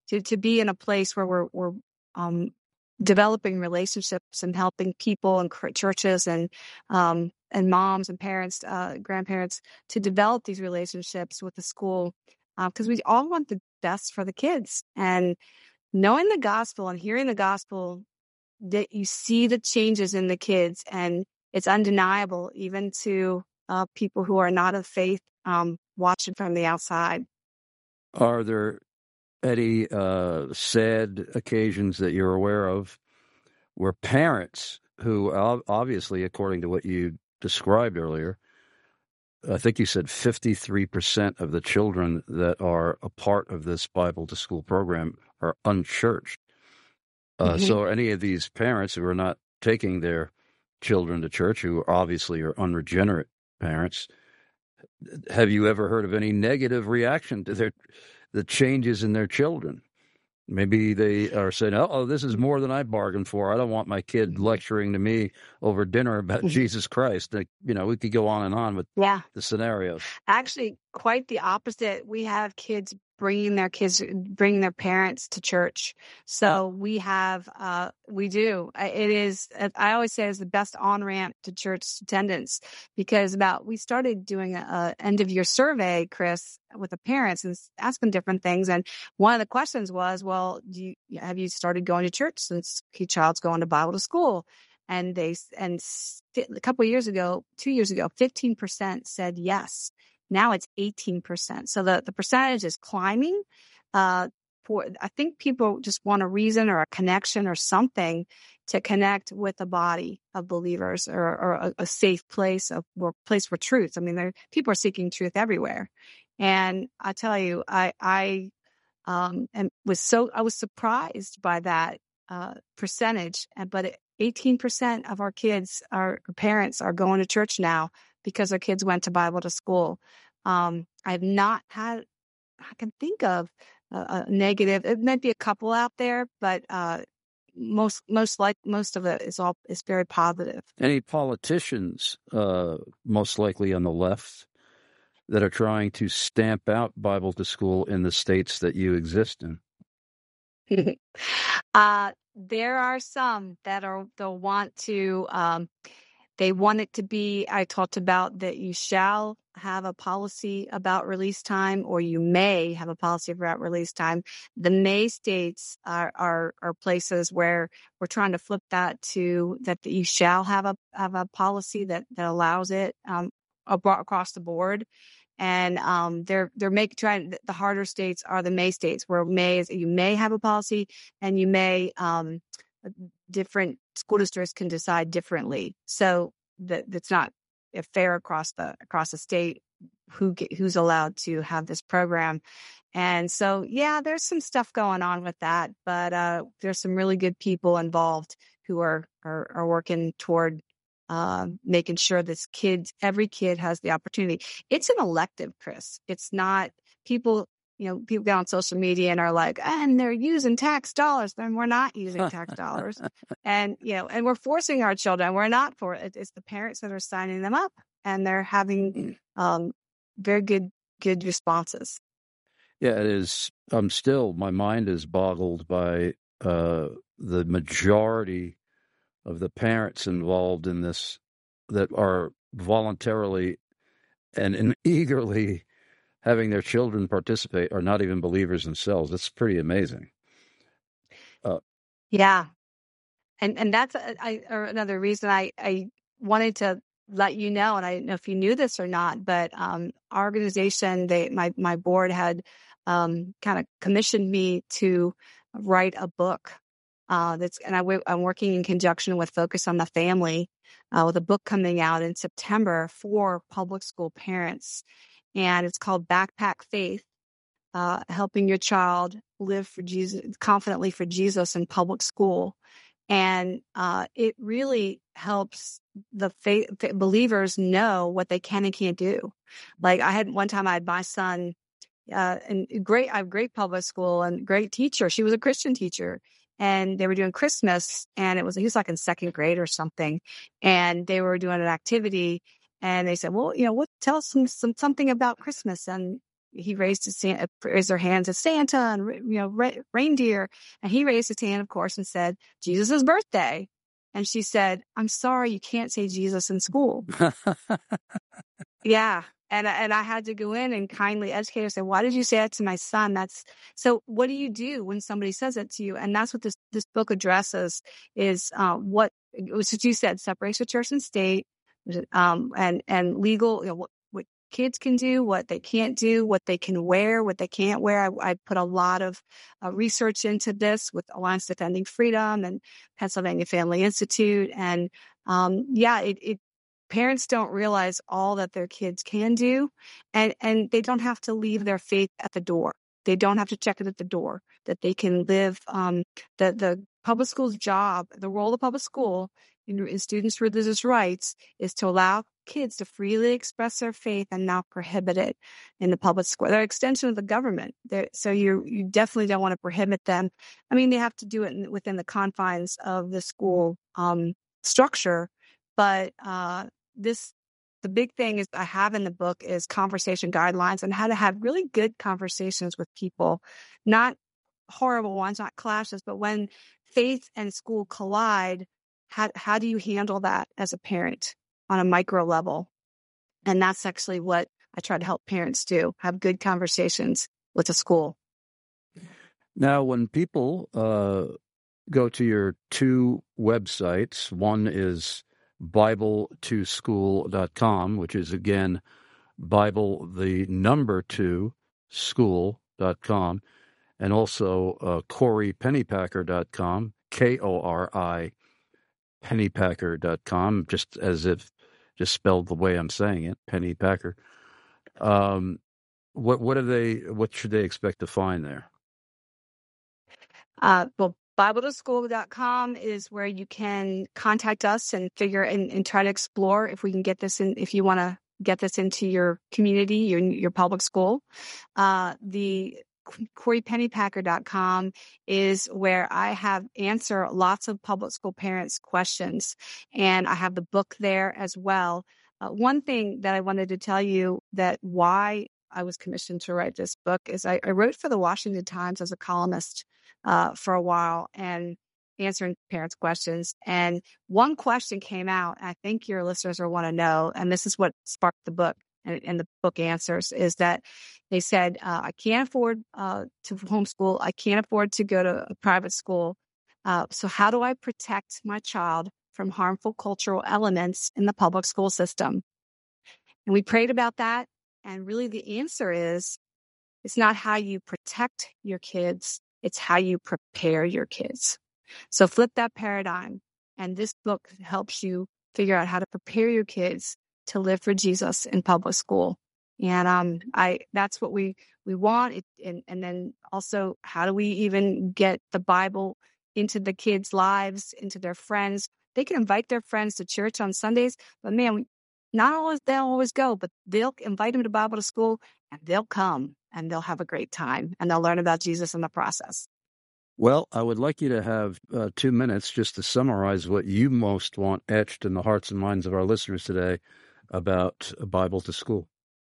to be in a place where we're developing relationships and helping people and churches and moms and parents, grandparents to develop these relationships with the school, because we all want the best for the kids. And knowing the gospel and hearing the gospel, that you see the changes in the kids, and it's undeniable even to people who are not of faith, watching from the outside. Are there any sad occasions that you're aware of where parents who obviously, according to what you described earlier, I think you said 53% of the children that are a part of this Bible to School program are unchurched. So any of these parents who are not taking their children to church, who obviously are unregenerate parents, have you ever heard of any negative reaction to the changes in their children? Maybe they are saying, oh, this is more than I bargained for. I don't want my kid lecturing to me over dinner about Jesus Christ. We could go on and on with the scenarios. Actually, quite the opposite. We have kids bringing their parents to church. So we do. It is, I always say, it's the best on-ramp to church attendance, because we started doing a end of year survey, Chris, with the parents and asking different things. And one of the questions was, well, have you started going to church since your child's going to Bible to school? And a couple of years ago, 2 years ago, 15% said yes. Now it's 18%. So the percentage is climbing. I think people just want a reason or a connection or something to connect with the body of believers, or a safe place, a place for truth. I mean, people are seeking truth everywhere. And I tell you, I was surprised by that percentage. But 18% of our kids, our parents, are going to church now because their kids went to Bible to school. I've not had, I can think of a negative. It might be a couple out there, but most of it is very positive. Any politicians, most likely on the left, that are trying to stamp out Bible to School in the states that you exist in? There are some that they'll want to. They want it to be, I talked about that you shall have a policy about release time, or you may have a policy about release time. The may states are places where we're trying to flip that to that you shall have a policy that allows it across the board. And they're trying. The harder states are the may states, where may is you may have a policy, and you may different school districts can decide differently. So that's not fair across the state who's allowed to have this program. And so, there's some stuff going on with that, but there's some really good people involved who are working toward making sure every kid has the opportunity. It's an elective, Chris. It's not people get on social media and are like, and they're using tax dollars. Then we're not using tax dollars. And we're forcing our children. We're not for it. It's the parents that are signing them up, and they're having very good responses. Yeah, it is. My mind is boggled by the majority of the parents involved in this that are voluntarily and eagerly having their children participate are not even believers themselves. It's pretty amazing. And that's another reason I wanted to let you know, and I don't know if you knew this or not, but our organization, my board had kind of commissioned me to write a book. I'm working in conjunction with Focus on the Family with a book coming out in September for public school parents. And it's called Backpack Faith, helping your child live for Jesus, confidently for Jesus in public school. And it really helps the believers know what they can and can't do. Like I had my son, and I have great public school and great teacher. She was a Christian teacher, and they were doing Christmas, and he was like in second grade or something, and they were doing an activity. And they said, well, tell us something about Christmas. And he raised their hands as Santa and reindeer, and he raised his hand, of course, and said Jesus' birthday. And she said, "I'm sorry, you can't say Jesus in school." Yeah. And I had to go in and kindly educate her, say, "Why did you say that to my son?" So what do you do when somebody says it to you? And that's what this book addresses is, what you said, separation of church and state, and legal, what kids can do, what they can't do, what they can wear, what they can't wear. I put a lot of research into this with Alliance Defending Freedom and Pennsylvania Family Institute. And, parents don't realize all that their kids can do, and they don't have to leave their faith at the door. They don't have to check it at the door, that they can live, the public school's job, the role of public school in students' religious rights is to allow kids to freely express their faith and not prohibit it in the public school. They're an extension of the government. So you definitely don't want to prohibit them. I mean, they have to do it within the confines of the school structure, but the big thing is I have in the book is conversation guidelines on how to have really good conversations with people, not horrible ones, not clashes, but when faith and school collide, how do you handle that as a parent on a micro level? And that's actually what I try to help parents do, have good conversations with the school. Now, when people go to your two websites, one is Bible2School.com, which is, again, Bible, the number 2, school.com, and also CoriPennypacker.com, KORI Pennypacker.com, just spelled the way I'm saying it, Pennypacker. What should they expect to find there? Well, Bible2School.com is where you can contact us and figure and try to explore if we can get this in, if you want to get this into your community, your public school. The CoriPennypacker.com is where I answer lots of public school parents' questions, and I have the book there as well. One thing that I wanted to tell you that why I was commissioned to write this book is I wrote for the Washington Times as a columnist for a while and answering parents' questions. And one question came out, I think your listeners will want to know, and this is what sparked the book and the book answers, is that they said, I can't afford to homeschool. I can't afford to go to a private school. So how do I protect my child from harmful cultural elements in the public school system? And we prayed about that. And really the answer is, it's not how you protect your kids, it's how you prepare your kids. So flip that paradigm. And this book helps you figure out how to prepare your kids to live for Jesus in public school. And that's what we want. And then also, how do we even get the Bible into the kids' lives, into their friends? They can invite their friends to church on Sundays, but man, they'll always go, but they'll invite them to Bible to school, and they'll come, and they'll have a great time, and they'll learn about Jesus in the process. Well, I would like you to have 2 minutes just to summarize what you most want etched in the hearts and minds of our listeners today about Bible to School.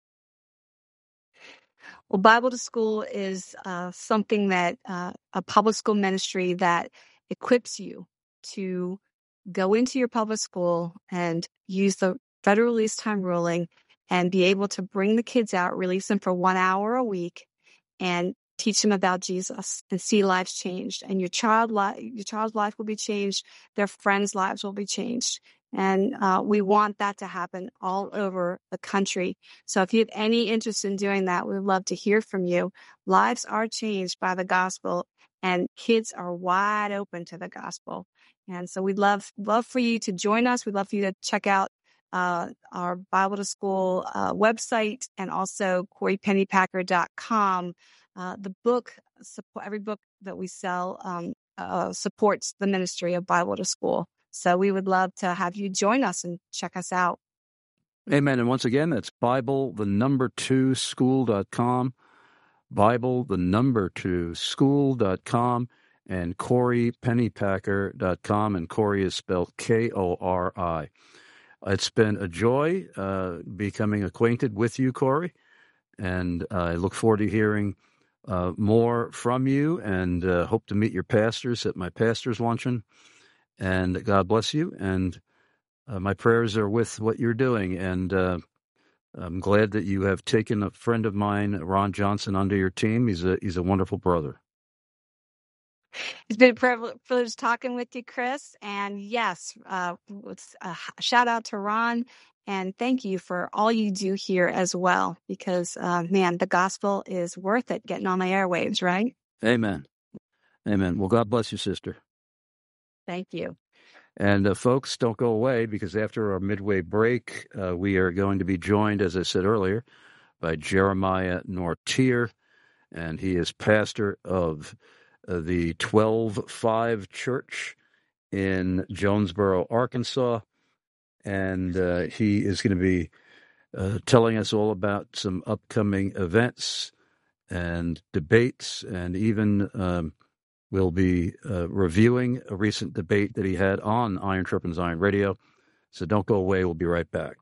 Well, Bible to School is something that a public school ministry that equips you to go into your public school and use the federal release time ruling and be able to bring the kids out, release them for 1 hour a week, and teach them about Jesus and see lives changed. And your child's life will be changed. Their friends' lives will be changed. And we want that to happen all over the country. So if you have any interest in doing that, we'd love to hear from you. Lives are changed by the gospel, and kids are wide open to the gospel. And so we'd love for you to join us. We'd love for you to check out our Bible to School website, and also CoriPennypacker.com. The book, every book that we sell supports the ministry of Bible to School. So we would love to have you join us and check us out. Amen. And once again, that's Bible2School.com, Bible2School.com, and CoriPennypacker.com, and Cori is spelled Kori. It's been a joy becoming acquainted with you, Cori, And I look forward to hearing more from you, and hope to meet your pastors at my pastor's luncheon. And God bless you. And my prayers are with what you're doing. And I'm glad that you have taken a friend of mine, Ron Johnson, under your team. He's a wonderful brother. It's been a privilege talking with you, Chris. And yes, shout out to Ron. And thank you for all you do here as well, because, man, the gospel is worth it getting on the airwaves, right? Amen. Amen. Well, God bless you, sister. Thank you. And folks, don't go away, because after our midway break, we are going to be joined, as I said earlier, by Jeremiah Nortier, and he is pastor of the 12-5 Church in Jonesboro, Arkansas, and he is going to be telling us all about some upcoming events and debates, and even we'll be reviewing a recent debate that he had on Iron Sharpens Iron Radio. So don't go away. We'll be right back.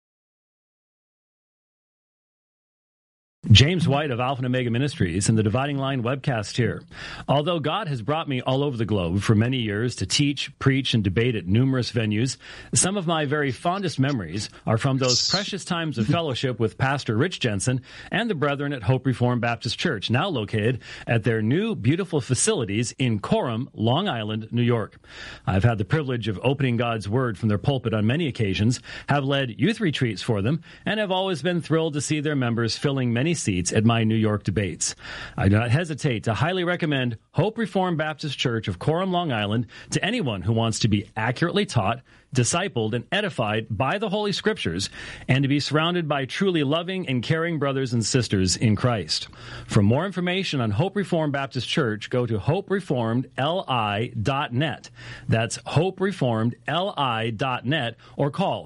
James White of Alpha and Omega Ministries and the Dividing Line webcast here. Although God has brought me all over the globe for many years to teach, preach, and debate at numerous venues, some of my very fondest memories are from those precious times of fellowship with Pastor Rich Jensen and the brethren at Hope Reformed Baptist Church, now located at their new beautiful facilities in Coram, Long Island, New York. I've had the privilege of opening God's Word from their pulpit on many occasions, have led youth retreats for them, and have always been thrilled to see their members filling many seats at my New York debates. I do not hesitate to highly recommend Hope Reformed Baptist Church of Coram, Long Island to anyone who wants to be accurately taught, discipled, and edified by the Holy Scriptures, and to be surrounded by truly loving and caring brothers and sisters in Christ. For more information on Hope Reformed Baptist Church, go to hopereformedli.net. That's hopereformedli.net, or call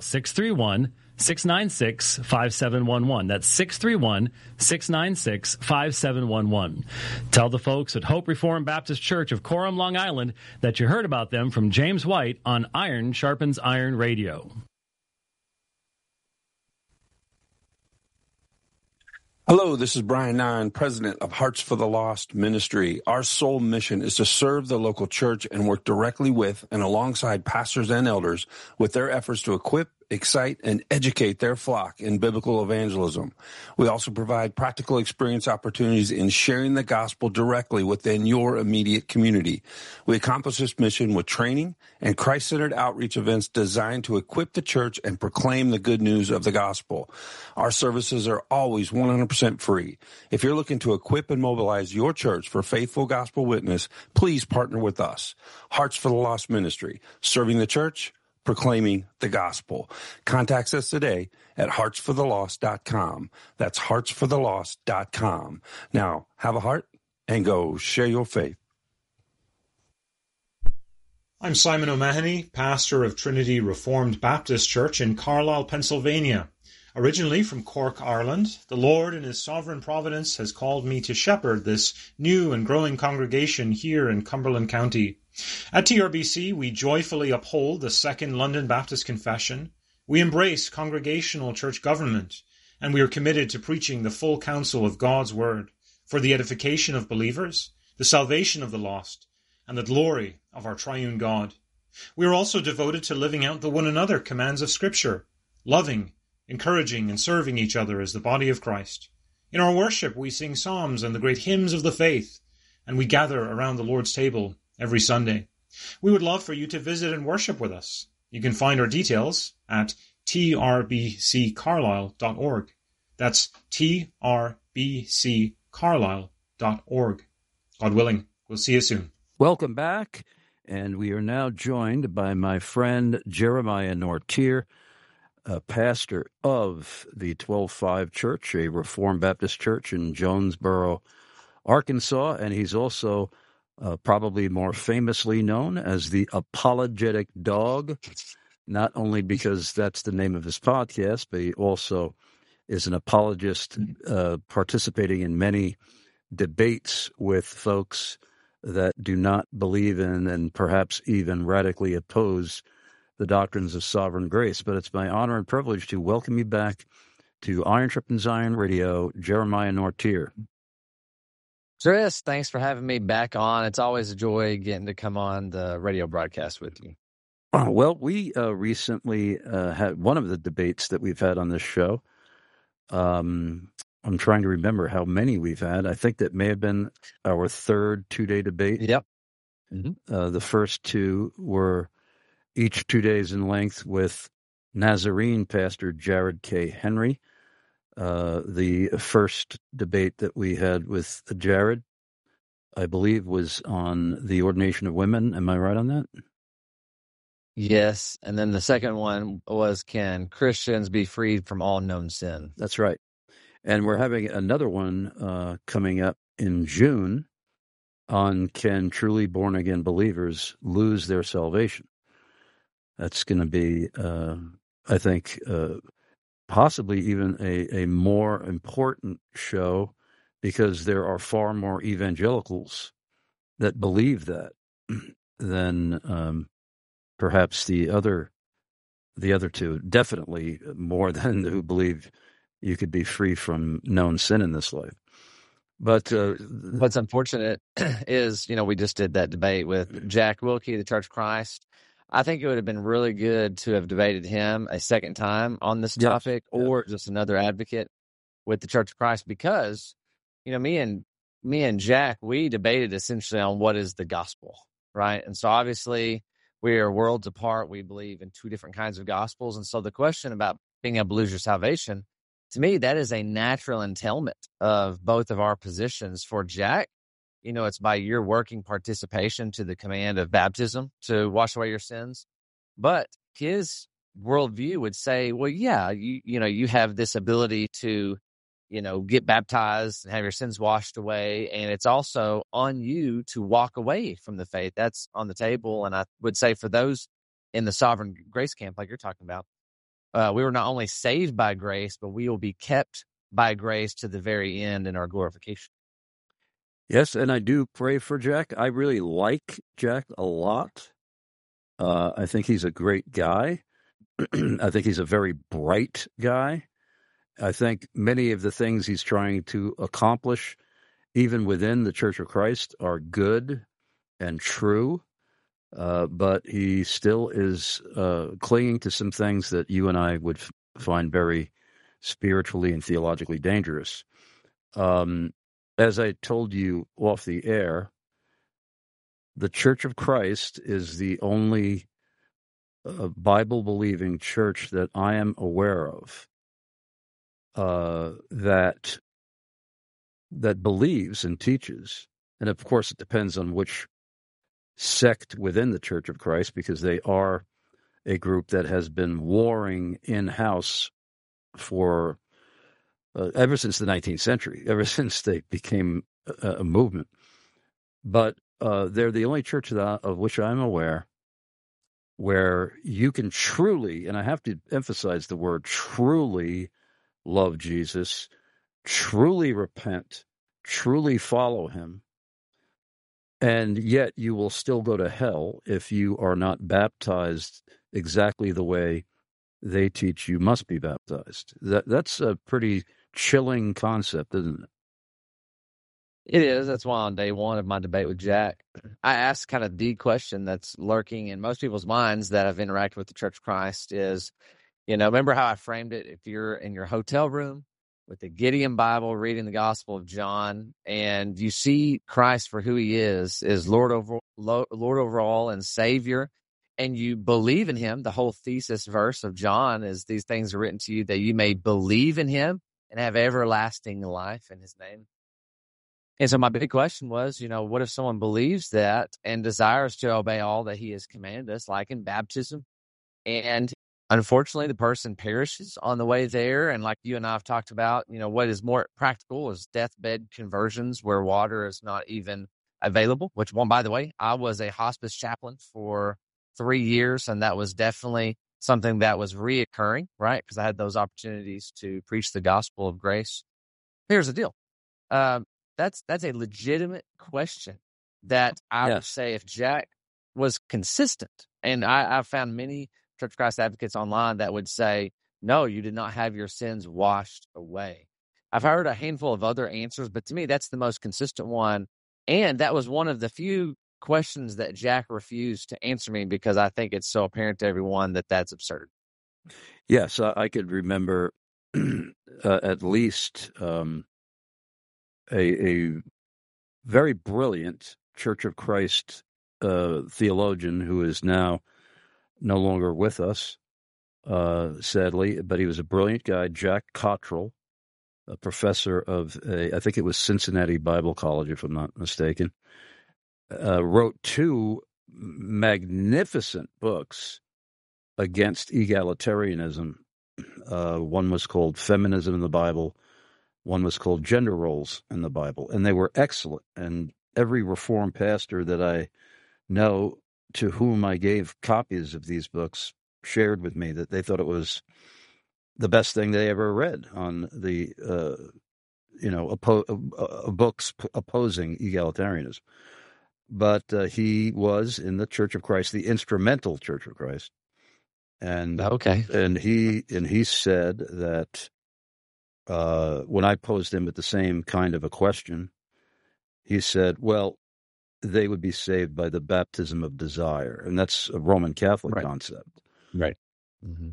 631-696-5711. That's 631-696-5711. Tell the folks at Hope Reformed Baptist Church of Coram, Long Island, that you heard about them from James White on Iron Sharpens Iron Radio. Hello, this is Brian Nine, president of Hearts for the Lost Ministry. Our sole mission is to serve the local church and work directly with and alongside pastors and elders with their efforts to equip, excite, and educate their flock in biblical evangelism. We also provide practical experience opportunities in sharing the gospel directly within your immediate community. We accomplish this mission with training and Christ-centered outreach events designed to equip the church and proclaim the good news of the gospel. Our services are always 100% free. If you're looking to equip and mobilize your church for faithful gospel witness, please partner with us. Hearts for the Lost Ministry, serving the church, proclaiming the gospel. Contact us today at heartsforthelost.com. That's heartsforthelost.com. Now, have a heart and go share your faith. I'm Simon O'Mahony, pastor of Trinity Reformed Baptist Church in Carlisle, Pennsylvania. Originally from Cork, Ireland, the Lord in His sovereign providence has called me to shepherd this new and growing congregation here in Cumberland County. At TRBC, we joyfully uphold the Second London Baptist Confession, we embrace congregational church government, and we are committed to preaching the full counsel of God's Word for the edification of believers, the salvation of the lost, and the glory of our triune God. We are also devoted to living out the one another commands of Scripture, loving, encouraging, and serving each other as the body of Christ. In our worship, we sing psalms and the great hymns of the faith, and we gather around the Lord's table every Sunday. We would love for you to visit and worship with us. You can find our details at trbccarlisle.org. That's trbccarlisle.org. God willing, we'll see you soon. Welcome back, and we are now joined by my friend Jeremiah Nortier, a pastor of the 12-5 Church, a Reformed Baptist church in Jonesboro, Arkansas, and he's also probably more famously known as the Apologetic Dog, not only because that's the name of his podcast, but he also is an apologist participating in many debates with folks that do not believe in and perhaps even radically oppose the doctrines of sovereign grace. But it's my honor and privilege to welcome you back to Iron Sharpens Iron Radio, Jeremiah Nortier. Chris, thanks for having me back on. It's always a joy getting to come on the radio broadcast with you. Well, we recently had one of the debates that we've had on this show. I'm trying to remember how many we've had. I think that may have been our third 2-day debate. Yep. The first two were each 2 days in length with Nazarene pastor Jared K. Henry. The first debate that we had with Jared, I believe, was on the ordination of women. Am I right on that? Yes. And then the second one was, can Christians be freed from all known sin? That's right. And we're having another one coming up in June on, can truly born-again believers lose their salvation? That's going to be, I think, possibly even a more important show, because there are far more evangelicals that believe that than perhaps the other two. Definitely more than who believe you could be free from known sin in this life. But what's unfortunate is, we just did that debate with Jack Wilkie, the Church of Christ. I think it would have been really good to have debated him a second time on this topic, or just another advocate with the Church of Christ, because, me and Jack, we debated essentially on what is the gospel, right? And so obviously we are worlds apart. We believe in two different kinds of gospels. And so the question about being able to lose your salvation, to me, that is a natural entailment of both of our positions. For Jack, it's by your working participation to the command of baptism to wash away your sins. But his worldview would say, well, yeah, you have this ability to, get baptized and have your sins washed away. And it's also on you to walk away from the faith. That's on the table. And I would say for those in the sovereign grace camp, like you're talking about, we were not only saved by grace, but we will be kept by grace to the very end in our glorification. Yes, and I do pray for Jack. I really like Jack a lot. I think he's a great guy. I think he's a very bright guy. I think many of the things he's trying to accomplish, even within the Church of Christ, are good and true. But he still is clinging to some things that you and I would find very spiritually and theologically dangerous. As I told you off the air, the Church of Christ is the only Bible-believing church that I am aware of that believes and teaches. And of course, it depends on which sect within the Church of Christ, because they are a group that has been warring in-house for ever since the 19th century, ever since they became a movement. But they're the only church of which I'm aware where you can truly, and I have to emphasize the word truly, love Jesus, truly repent, truly follow him, and yet you will still go to hell if you are not baptized exactly the way they teach you must be baptized. That's a pretty chilling concept, isn't it? It is. That's why on day one of my debate with Jack, I asked kind of the question that's lurking in most people's minds that have interacted with the Church of Christ is, remember how I framed it? If you're in your hotel room with the Gideon Bible, reading the Gospel of John, and you see Christ for who he is Lord over all and Savior, and you believe in him, the whole thesis verse of John is, these things are written to you that you may believe in him and have everlasting life in his name. And so my big question was, what if someone believes that and desires to obey all that he has commanded us, like in baptism, and unfortunately the person perishes on the way there? And like you and I have talked about, what is more practical is deathbed conversions where water is not even available, which one, by the way, I was a hospice chaplain for 3 years, and that was definitely something that was reoccurring, right? Because I had those opportunities to preach the gospel of grace. Here's the deal. That's a legitimate question that I would say if Jack was consistent, and I found many Church of Christ advocates online that would say, no, you did not have your sins washed away. I've heard a handful of other answers, but to me, that's the most consistent one. And that was one of the few questions that Jack refused to answer me because I think it's so apparent to everyone that that's absurd. Yes, I could remember at least a very brilliant Church of Christ theologian who is now no longer with us, sadly, but he was a brilliant guy, Jack Cottrell, a professor of, I think it was Cincinnati Bible College, if I'm not mistaken, wrote 2 magnificent books against egalitarianism. One was called Feminism in the Bible. One was called Gender Roles in the Bible. And they were excellent. And every Reformed pastor that I know to whom I gave copies of these books shared with me that they thought it was the best thing they ever read on the, books opposing egalitarianism. But he was in the Church of Christ, the instrumental Church of Christ. And Okay. and he said that when I posed him with the same kind of a question, he said, well, they would be saved by the baptism of desire. And that's a Roman Catholic concept. Right. Mm-hmm.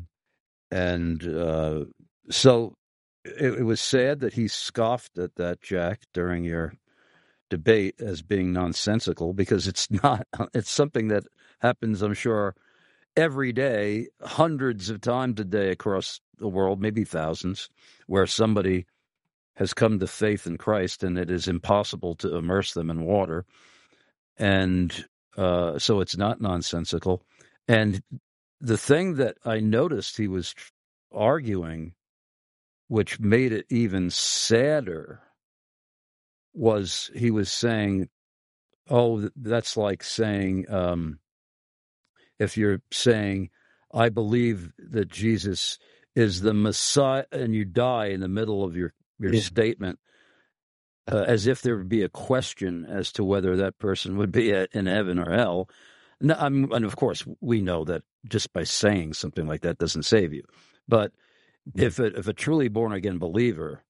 And so it was sad that he scoffed at that, Jack, during your debate as being nonsensical, because it's not. It's something that happens, I'm sure, every day, hundreds of times a day across the world, maybe thousands, where somebody has come to faith in Christ and it is impossible to immerse them in water. And so it's not nonsensical. And the thing that I noticed he was arguing, which made it even sadder, was he was saying, oh, that's like saying, if you're saying, I believe that Jesus is the Messiah, and you die in the middle of your statement, as if there would be a question as to whether that person would be in heaven or hell. No, and of course, we know that just by saying something like that doesn't save you. But if a truly born-again believer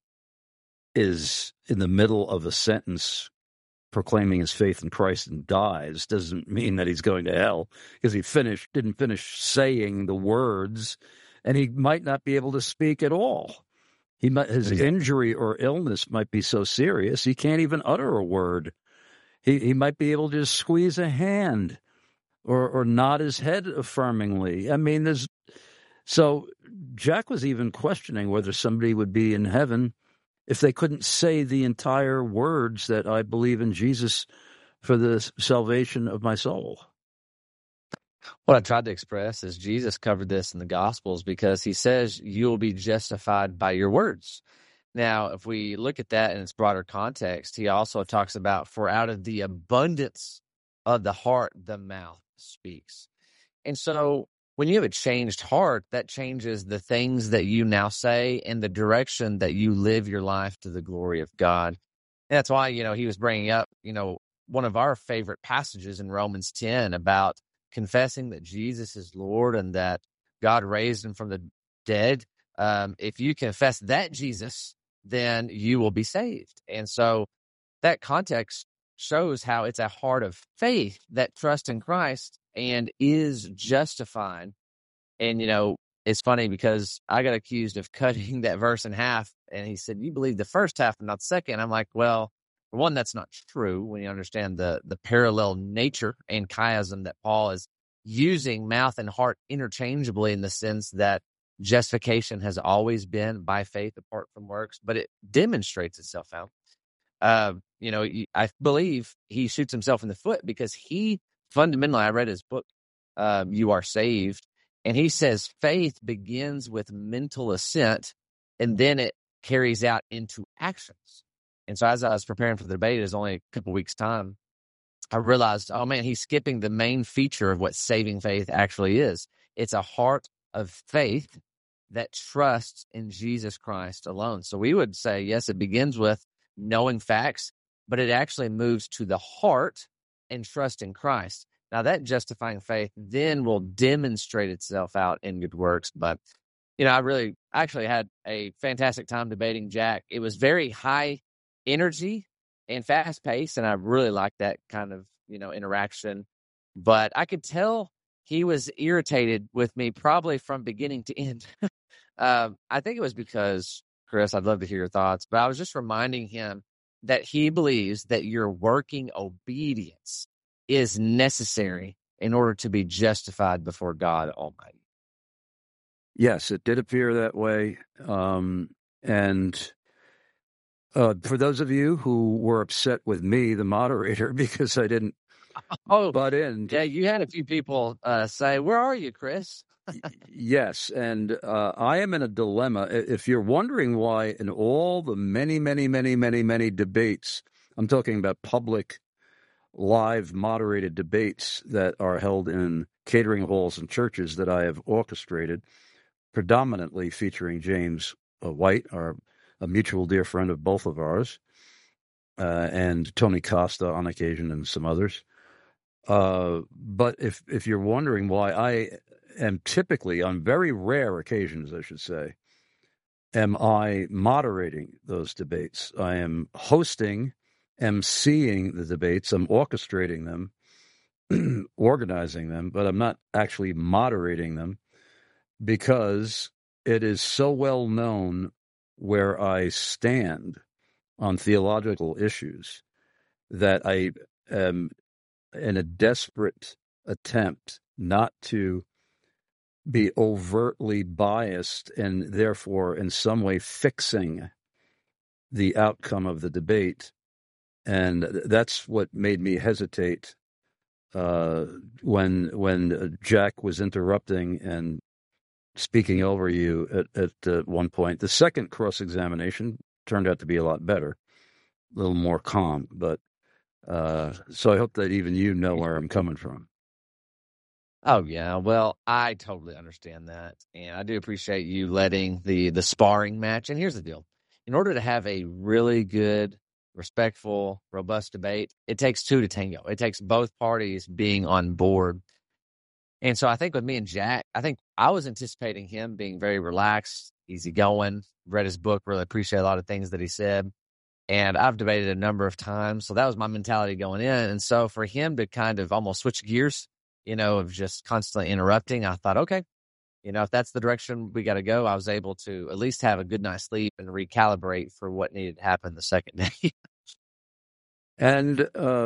is in the middle of a sentence proclaiming his faith in Christ and dies, doesn't mean that he's going to hell, because he didn't finish saying the words, and he might not be able to speak at all. His injury or illness might be so serious he can't even utter a word. He might be able to just squeeze a hand or nod his head affirmingly. I mean, so Jack was even questioning whether somebody would be in heaven if they couldn't say the entire words that I believe in Jesus for the salvation of my soul. What I tried to express is Jesus covered this in the Gospels because he says you will be justified by your words. Now, if we look at that in its broader context, he also talks about, for out of the abundance of the heart, the mouth speaks. And so when you have a changed heart, that changes the things that you now say and the direction that you live your life to the glory of God. And that's why, he was bringing up, one of our favorite passages in Romans 10 about confessing that Jesus is Lord and that God raised him from the dead. If you confess that Jesus, then you will be saved. And so that context shows how it's a heart of faith that trusts in Christ and is justified. And, it's funny because I got accused of cutting that verse in half. And he said, you believe the first half and not the second. I'm like, well, for one, that's not true when you understand the parallel nature and chiasm that Paul is using mouth and heart interchangeably in the sense that justification has always been by faith apart from works, but it demonstrates itself out. I believe he shoots himself in the foot because he fundamentally, I read his book, You Are Saved, and he says faith begins with mental assent and then it carries out into actions. And so as I was preparing for the debate, it was only a couple weeks' time, I realized, oh man, he's skipping the main feature of what saving faith actually is. It's a heart of faith that trusts in Jesus Christ alone. So we would say, yes, it begins with knowing facts, but it actually moves to the heart and trust in Christ. Now that justifying faith then will demonstrate itself out in good works, but I actually had a fantastic time debating Jack. It was very high energy and fast paced, and I really liked that kind of, interaction. But I could tell he was irritated with me probably from beginning to end. I think it was because, Chris, I'd love to hear your thoughts, but I was just reminding him that he believes that your working obedience is necessary in order to be justified before God Almighty. Yes, it did appear that way. And for those of you who were upset with me, the moderator, because I didn't butt in. Yeah, you had a few people say, "Where are you, Chris?" Yes, and I am in a dilemma. If you're wondering why in all the many debates, I'm talking about public, live, moderated debates that are held in catering halls and churches that I have orchestrated, predominantly featuring James White, a mutual dear friend of both of ours, and Tony Costa on occasion and some others. But if you're wondering why I am typically, on very rare occasions, I should say, am I moderating those debates? I am hosting, emceeing the debates. I'm orchestrating them, organizing them, but I'm not actually moderating them because it is so well known where I stand on theological issues that I am in a desperate attempt not to be overtly biased and therefore in some way fixing the outcome of the debate. And that's what made me hesitate when Jack was interrupting and speaking over you at one point. The second cross-examination turned out to be a lot better, a little more calm. But so I hope that even you know where I'm coming from. Oh, yeah. Well, I totally understand that. And I do appreciate you letting the sparring match. And here's the deal. In order to have a really good, respectful, robust debate, it takes two to tango. It takes both parties being on board. And so I think with me and Jack, I think I was anticipating him being very relaxed, easygoing, read his book, really appreciate a lot of things that he said. And I've debated a number of times. So that was my mentality going in. And so for him to kind of almost switch gears, of just constantly interrupting, I thought, okay, if that's the direction we got to go, I was able to at least have a good night's sleep and recalibrate for what needed to happen the second day. And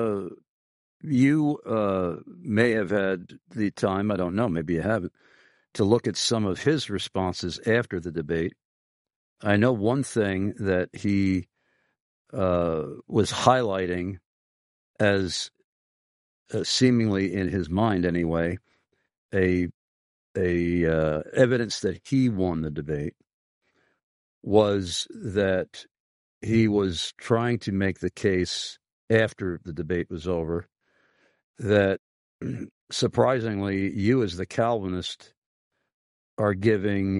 you may have had the time, I don't know, maybe you haven't, to look at some of his responses after the debate. I know one thing that he was highlighting as seemingly in his mind anyway, a evidence that he won the debate was that he was trying to make the case after the debate was over that surprisingly you as the Calvinist are giving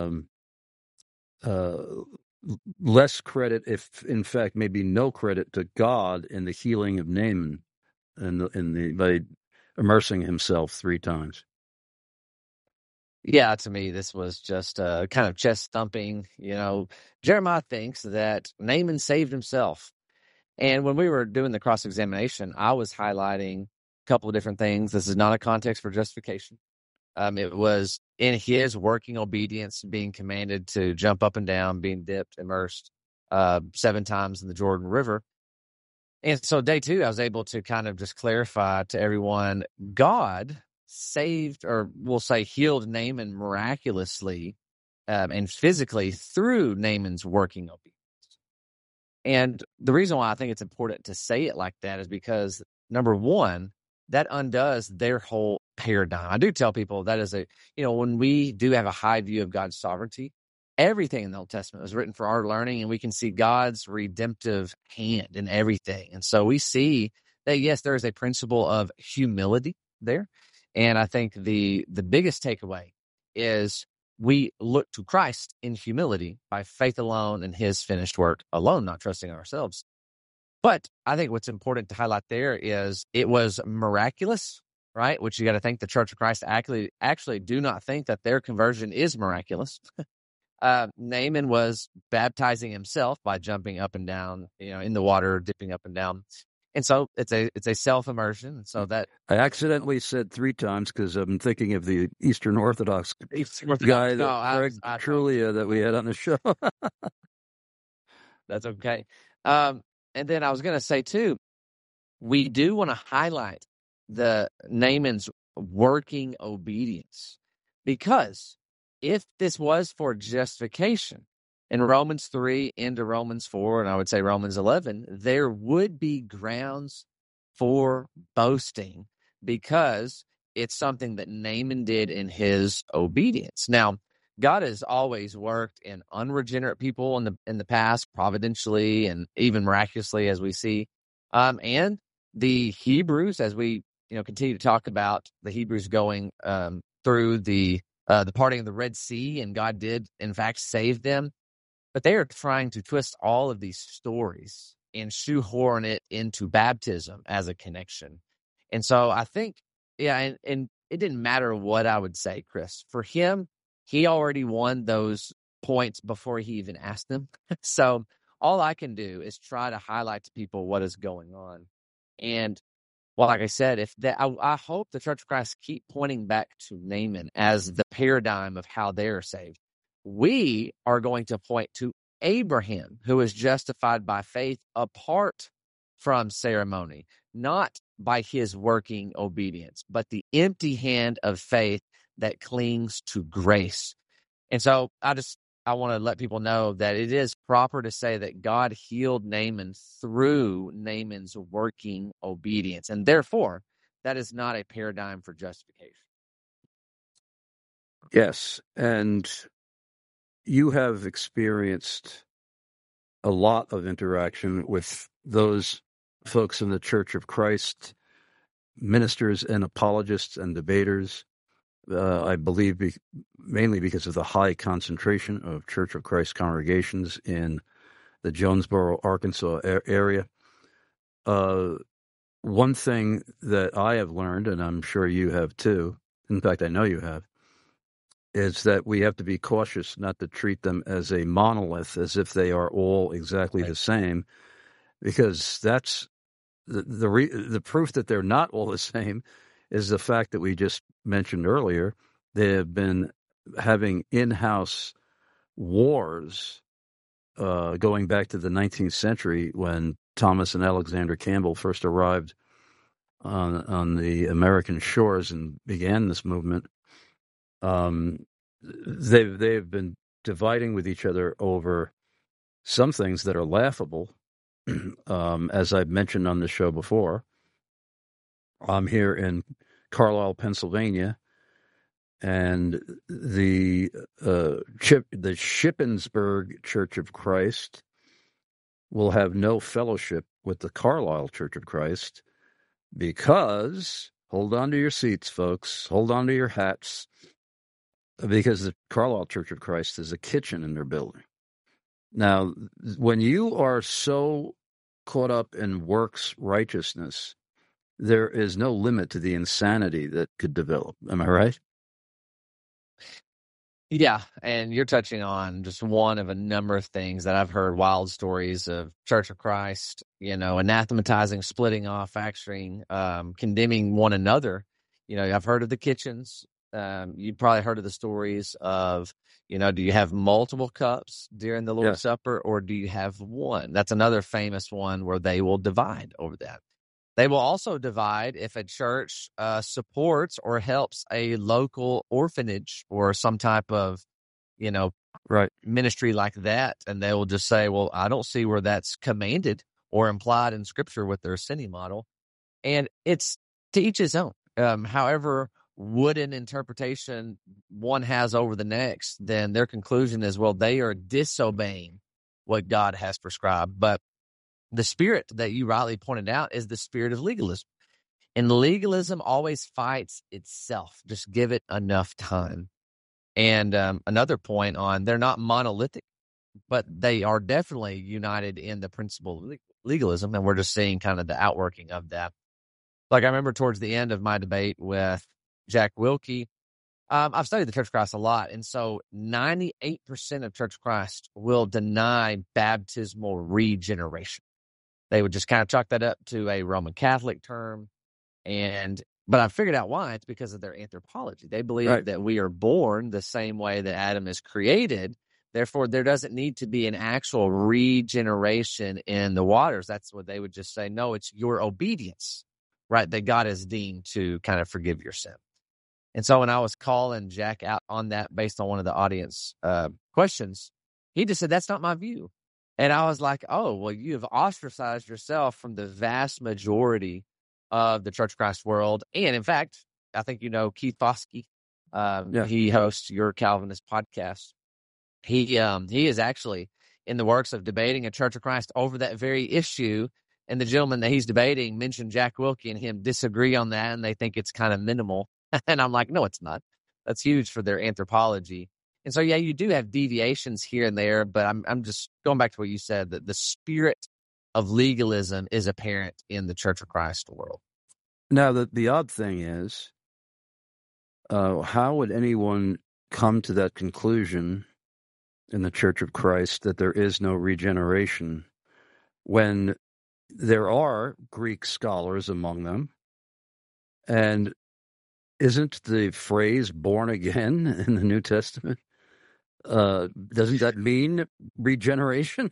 less credit, if in fact maybe no credit, to God in the healing of Naaman by immersing himself 3 times. Yeah, to me, this was just kind of chest thumping. Jeremiah thinks that Naaman saved himself. And when we were doing the cross-examination, I was highlighting a couple of different things. This is not a context for justification. It was in his working obedience, being commanded to jump up and down, being dipped, immersed 7 times in the Jordan River. And so day 2, I was able to kind of just clarify to everyone, God saved, or we'll say healed Naaman miraculously and physically through Naaman's working obedience. And the reason why I think it's important to say it like that is because, number one, that undoes their whole paradigm. I do tell people that is when we do have a high view of God's sovereignty, everything in the Old Testament was written for our learning, and we can see God's redemptive hand in everything. And so we see that, yes, there is a principle of humility there. And I think the biggest takeaway is we look to Christ in humility by faith alone and his finished work alone, not trusting ourselves. But I think what's important to highlight there is it was miraculous right? Which you got to think the Church of Christ actually do not think that their conversion is miraculous. Naaman was baptizing himself by jumping up and down, in the water, dipping up and down. And so it's a self-immersion. So that I accidentally said 3 times because I'm thinking of the Eastern Orthodox guy, Craig Trulia, that we had on the show. That's okay. And then I was going to say too, we do want to highlight the Naaman's working obedience, because if this was for justification in Romans 3 into Romans 4, and I would say Romans 11, there would be grounds for boasting because it's something that Naaman did in his obedience. Now, God has always worked in unregenerate people in the past, providentially and even miraculously, as we see. And the Hebrews, as we continue to talk about the Hebrews going through the parting of the Red Sea, and God did in fact save them, but they are trying to twist all of these stories and shoehorn it into baptism as a connection. And so I think, and it didn't matter what I would say, Chris. For him, he already won those points before he even asked them. So all I can do is try to highlight to people what is going on. And well, like I said, I hope the Church of Christ keep pointing back to Naaman as the paradigm of how they are saved. We are going to point to Abraham, who is justified by faith apart from ceremony, not by his working obedience, but the empty hand of faith that clings to grace. And so I want to let people know that it is proper to say that God healed Naaman through Naaman's working obedience. And therefore, that is not a paradigm for justification. Yes. And you have experienced a lot of interaction with those folks in the Church of Christ, ministers and apologists and debaters. I believe mainly because of the high concentration of Church of Christ congregations in the Jonesboro, Arkansas area. One thing that I have learned, and I'm sure you have too, in fact, I know you have, is that we have to be cautious not to treat them as a monolith, as if they are all exactly the same, because that's the proof that they're not all the same is the fact that we just mentioned earlier. They have been having in-house wars going back to the 19th century when Thomas and Alexander Campbell first arrived on the American shores and began this movement. They've been dividing with each other over some things that are laughable, as I've mentioned on the show before. I'm here in Carlisle, Pennsylvania, and the Shippensburg Church of Christ will have no fellowship with the Carlisle Church of Christ because, hold on to your seats, folks, hold on to your hats, because the Carlisle Church of Christ is a kitchen in their building. Now, when you are so caught up in works righteousness, there is no limit to the insanity that could develop. Am I right? Yeah, and you're touching on just one of a number of things that I've heard wild stories of Church of Christ, anathematizing, splitting off, fracturing, condemning one another. I've heard of the kitchens. You've probably heard of the stories of, do you have multiple cups during the Lord's Supper, or do you have one? That's another famous one where they will divide over that. They will also divide if a church supports or helps a local orphanage or some type of, ministry like that. And they will just say, well, I don't see where that's commanded or implied in Scripture with their sending model. And it's to each his own. However wooden interpretation one has over the next, then their conclusion is, well, they are disobeying what God has prescribed. But the spirit that you rightly pointed out is the spirit of legalism. And legalism always fights itself. Just give it enough time. And another point on, they're not monolithic, but they are definitely united in the principle of legalism. And we're just seeing kind of the outworking of that. Like I remember towards the end of my debate with Jack Wilkie, I've studied the Church of Christ a lot, and so 98% of Church of Christ will deny baptismal regeneration. They would just kind of chalk that up to a Roman Catholic term, but I figured out why. It's because of their anthropology. They believe that we are born the same way that Adam is created. Therefore, there doesn't need to be an actual regeneration in the waters. That's what they would just say. No, it's your obedience, right, that God has deemed to kind of forgive your sin. And so when I was calling Jack out on that based on one of the audience questions, he just said, that's not my view. And I was like, oh, well, you have ostracized yourself from the vast majority of the Church of Christ world. And in fact, I think you know Keith Foskey. He hosts Your Calvinist podcast. He is actually in the works of debating a Church of Christ over that very issue. And the gentleman that he's debating mentioned Jack Wilkie and him disagree on that, and they think it's kind of minimal. And I'm like, no, it's not. That's huge for their anthropology. And so, yeah, you do have deviations here and there, but I'm just going back to what you said, that the spirit of legalism is apparent in the Church of Christ world. Now, the odd thing is, how would anyone come to that conclusion in the Church of Christ that there is no regeneration when there are Greek scholars among them? And isn't the phrase born again in the New Testament? Doesn't that mean regeneration?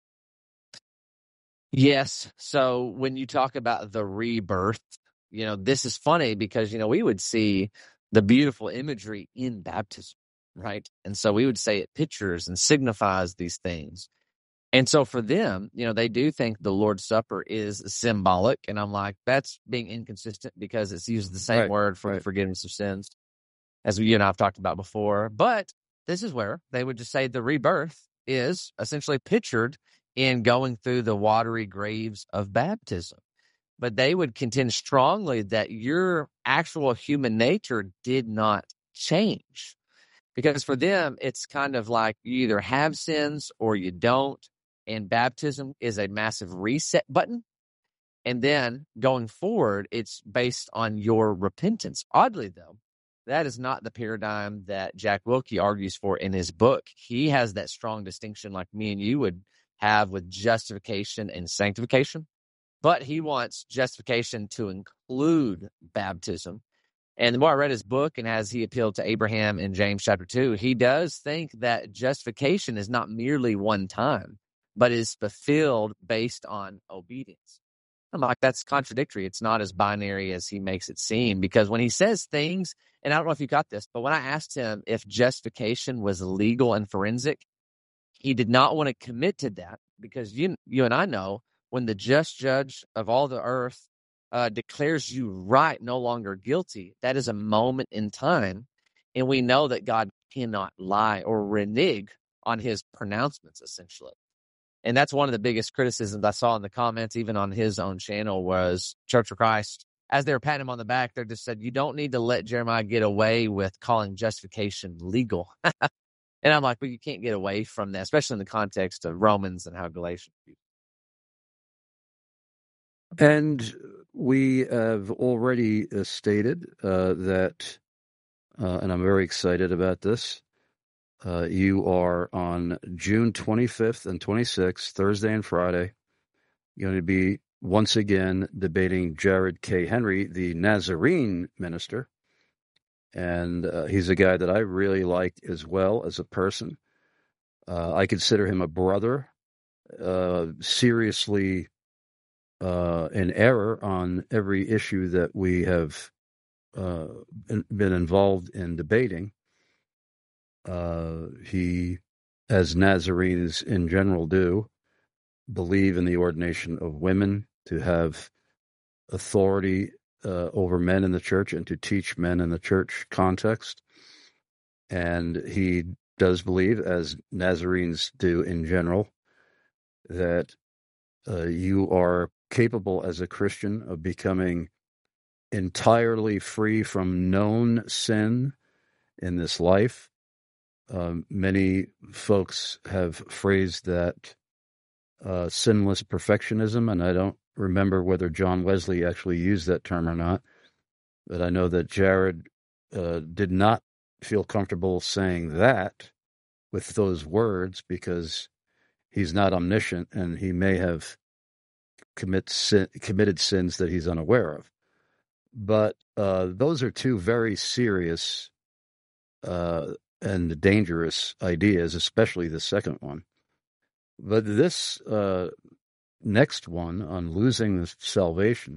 Yes. So when you talk about the rebirth, this is funny because, we would see the beautiful imagery in baptism, right? And so we would say it pictures and signifies these things. And so for them, they do think the Lord's Supper is symbolic. And I'm like, that's being inconsistent because it's used the same word for the forgiveness of sins, as you and I have talked about before. But this is where they would just say the rebirth is essentially pictured in going through the watery graves of baptism. But they would contend strongly that your actual human nature did not change. Because for them, it's kind of like you either have sins or you don't. And baptism is a massive reset button. And then going forward, it's based on your repentance. Oddly, though, that is not the paradigm that Jack Wilkie argues for in his book. He has that strong distinction like me and you would have with justification and sanctification. But he wants justification to include baptism. And the more I read his book, and as he appealed to Abraham in James chapter 2, he does think that justification is not merely one time, but is fulfilled based on obedience. I'm like, that's contradictory. It's not as binary as he makes it seem, because when he says things, and I don't know if you got this, but when I asked him if justification was legal and forensic, he did not want to commit to that, because you and I know when the just judge of all the earth declares you right, no longer guilty, that is a moment in time. And we know that God cannot lie or renege on his pronouncements, essentially. And that's one of the biggest criticisms I saw in the comments, even on his own channel, was Church of Christ. As they were patting him on the back, they just said, you don't need to let Jeremiah get away with calling justification legal. And I'm like, well, you can't get away from that, especially in the context of Romans and how Galatians. And we have already stated that, and I'm very excited about this, you are on June 25th and 26th, Thursday and Friday, going to be once again debating Jared K. Henry, the Nazarene minister. And he's a guy that I really like as well as a person. I consider him a brother, seriously in error on every issue that we have been involved in debating. He, as Nazarenes in general do, believe in the ordination of women to have authority over men in the church and to teach men in the church context. And he does believe, as Nazarenes do in general, that you are capable as a Christian of becoming entirely free from known sin in this life. Many folks have phrased that sinless perfectionism, and I don't remember whether John Wesley actually used that term or not, but I know that Jared did not feel comfortable saying that with those words because he's not omniscient and he may have committed sins that he's unaware of. But those are two very serious and dangerous ideas, especially the second one. But this next one on losing the salvation,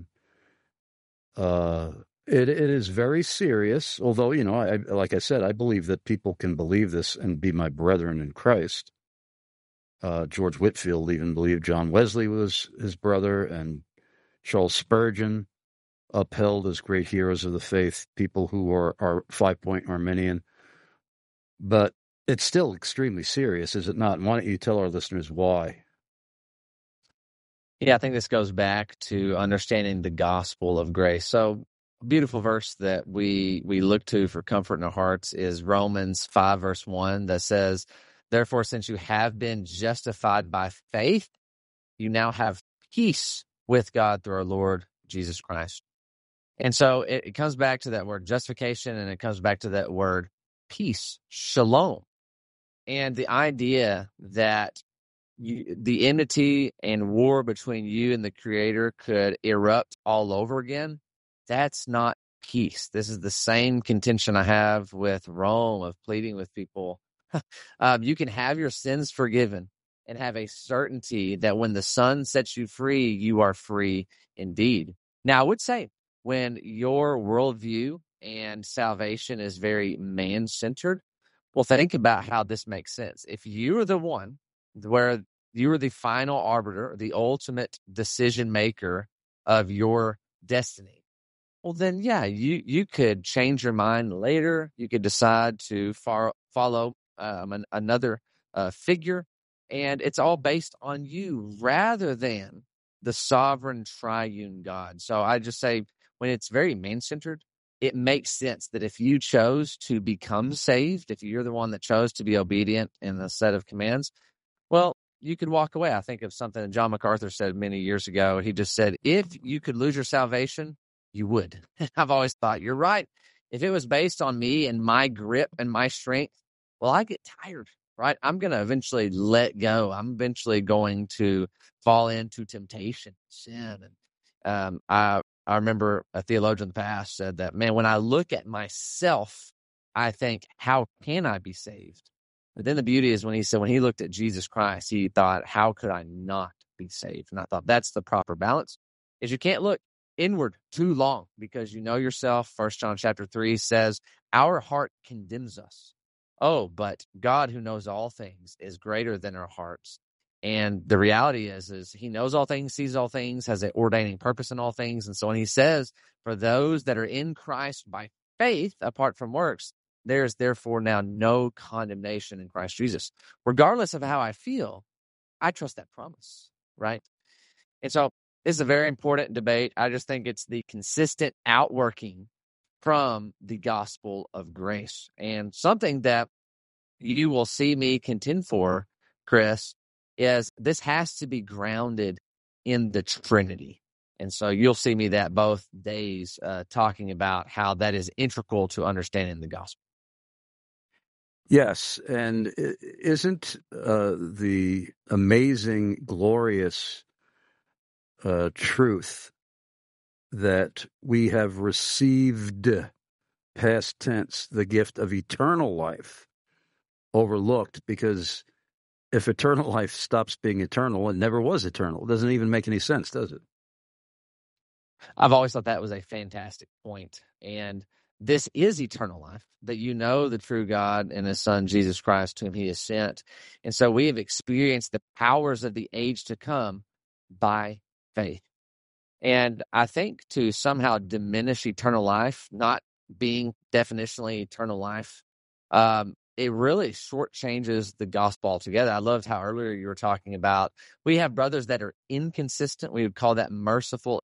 it is very serious. Although, like I said, I believe that people can believe this and be my brethren in Christ. George Whitefield even believed John Wesley was his brother, and Charles Spurgeon upheld as great heroes of the faith people who are 5-point Arminian. But it's still extremely serious, is it not? And why don't you tell our listeners why? Yeah, I think this goes back to understanding the gospel of grace. So, a beautiful verse that we look to for comfort in our hearts is Romans 5, verse 1, that says, "Therefore, since you have been justified by faith, you now have peace with God through our Lord Jesus Christ." And so it comes back to that word justification, and it comes back to that word peace, shalom. And the idea that the enmity and war between you and the Creator could erupt all over again, that's not peace. This is the same contention I have with Rome of pleading with people. You can have your sins forgiven and have a certainty that when the Son sets you free, you are free indeed. Now, I would say when your worldview and salvation is very man-centered, well, think about how this makes sense. If you are the one where you are the final arbiter, the ultimate decision maker of your destiny, well, then, yeah, you could change your mind later. You could decide to follow another figure, and it's all based on you rather than the sovereign triune God. So I just say when it's very man-centered, it makes sense that if you chose to become saved, if you're the one that chose to be obedient in a set of commands, well, you could walk away. I think of something that John MacArthur said many years ago. He just said, if you could lose your salvation, you would. I've always thought, you're right. If it was based on me and my grip and my strength, well, I get tired, right? I'm going to eventually let go. I'm eventually going to fall into temptation, sin. And I remember a theologian in the past said that, man, when I look at myself, I think, how can I be saved? But then the beauty is when he said, when he looked at Jesus Christ, he thought, how could I not be saved? And I thought that's the proper balance, is you can't look inward too long because you know yourself. 1 John chapter 3 says, our heart condemns us. Oh, but God, who knows all things, is greater than our hearts. And the reality is he knows all things, sees all things, has an ordaining purpose in all things. And so when he says, for those that are in Christ by faith, apart from works, there is therefore now no condemnation in Christ Jesus. Regardless of how I feel, I trust that promise, right? And so this is a very important debate. I just think it's the consistent outworking from the gospel of grace. And something that you will see me contend for, Chris, is this has to be grounded in the Trinity. And so you'll see me that both days talking about how that is integral to understanding the gospel. Yes, and isn't the amazing, glorious truth that we have received, past tense, the gift of eternal life overlooked? Because if eternal life stops being eternal, it never was eternal. It doesn't even make any sense, does it? I've always thought that was a fantastic point. And this is eternal life, that you know the true God and his Son, Jesus Christ, whom he has sent. And so we have experienced the powers of the age to come by faith. And I think to somehow diminish eternal life, not being definitionally eternal life, it really shortchanges the gospel altogether. I loved how earlier you were talking about we have brothers that are inconsistent. We would call that merciful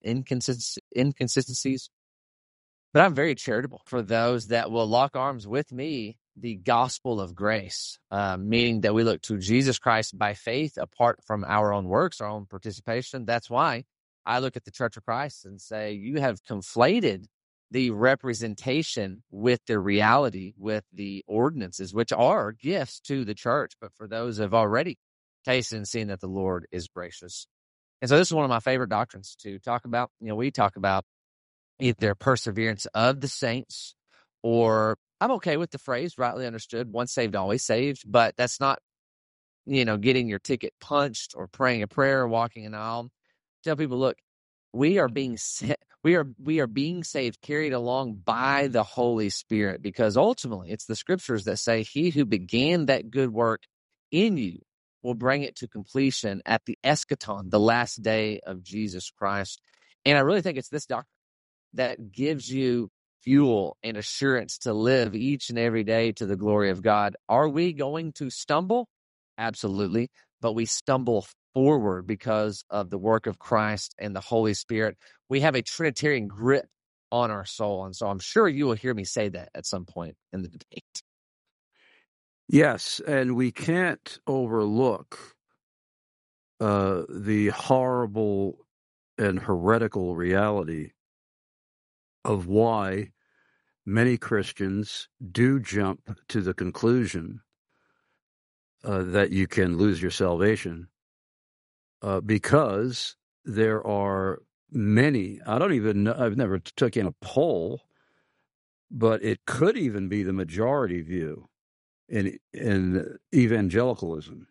inconsistencies. But I'm very charitable for those that will lock arms with me the gospel of grace, meaning that we look to Jesus Christ by faith apart from our own works, our own participation. That's why I look at the Church of Christ and say, you have conflated the representation with the reality, with the ordinances, which are gifts to the church, but for those who have already tasted and seen that the Lord is gracious. And so this is one of my favorite doctrines to talk about. We talk about either perseverance of the saints, or I'm okay with the phrase rightly understood, once saved, always saved, but that's not, getting your ticket punched or praying a prayer or walking an aisle. Tell people, look, we are being being saved, carried along by the Holy Spirit, because ultimately it's the scriptures that say he who began that good work in you will bring it to completion at the eschaton, the last day of Jesus Christ. And I really think it's this doctrine that gives you fuel and assurance to live each and every day to the glory of God. Are we going to stumble? Absolutely. But we stumble forward because of the work of Christ and the Holy Spirit. We have a Trinitarian grip on our soul. And so I'm sure you will hear me say that at some point in the debate. Yes, and we can't overlook the horrible and heretical reality of why many Christians do jump to the conclusion that you can lose your salvation, because there are many, I don't even know, I've never taken a poll, but it could even be the majority view in evangelicalism,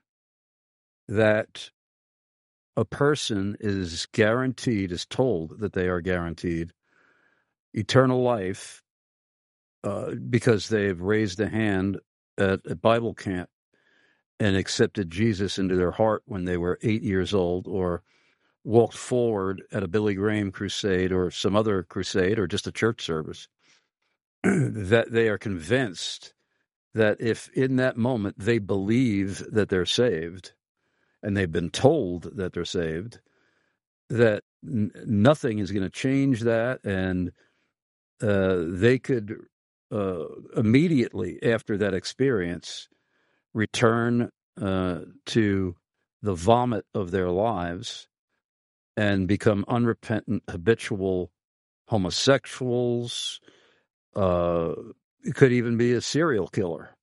that a person is told that they are guaranteed eternal life because they've raised a hand at a Bible camp and accepted Jesus into their heart when they were 8 years old, or walked forward at a Billy Graham crusade or some other crusade or just a church service, that they are convinced that if in that moment they believe that they're saved and they've been told that they're saved, that nothing is going to change that, and they could immediately after that experience return to the vomit of their lives and become unrepentant, habitual homosexuals. It could even be a serial killer.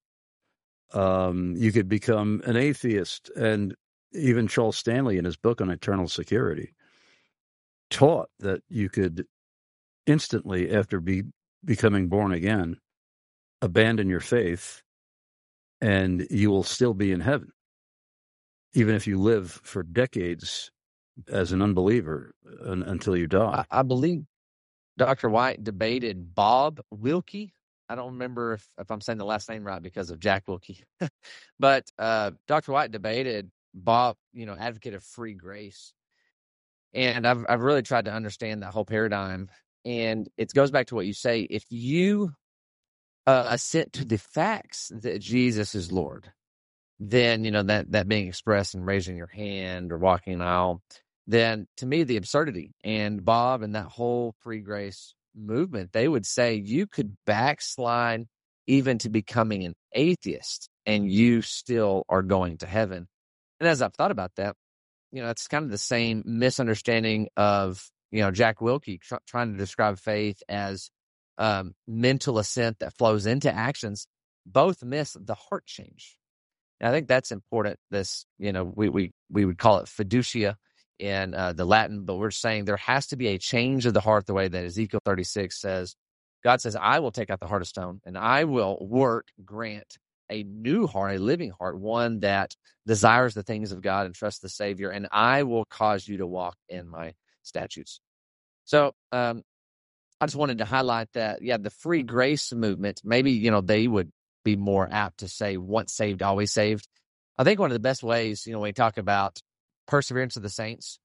You could become an atheist. And even Charles Stanley, in his book on eternal security, taught that you could instantly, after becoming born again, abandon your faith, and you will still be in heaven, even if you live for decades as an unbeliever until you die. I believe Dr. White debated Bob Wilkie. I don't remember if I'm saying the last name right because of Jack Wilkie. But Dr. White debated Bob, advocate of free grace. And I've really tried to understand that whole paradigm. And it goes back to what you say. If you assent to the facts that Jesus is Lord, then, that being expressed in raising your hand or walking an aisle, then to me, the absurdity, and Bob and that whole free grace movement, they would say you could backslide even to becoming an atheist and you still are going to heaven. And as I've thought about that, it's kind of the same misunderstanding of, Jack Wilkie trying to describe faith as mental assent that flows into actions. Both miss the heart change. And I think that's important. This, we would call it fiducia in the Latin, but we're saying there has to be a change of the heart, the way that Ezekiel 36 says. God says, I will take out the heart of stone, and I will grant a new heart, a living heart, one that desires the things of God and trusts the Savior, and I will cause you to walk in my statutes. So I just wanted to highlight that, the free grace movement, maybe, they would be more apt to say once saved, always saved. I think one of the best ways, when we talk about perseverance of the saints,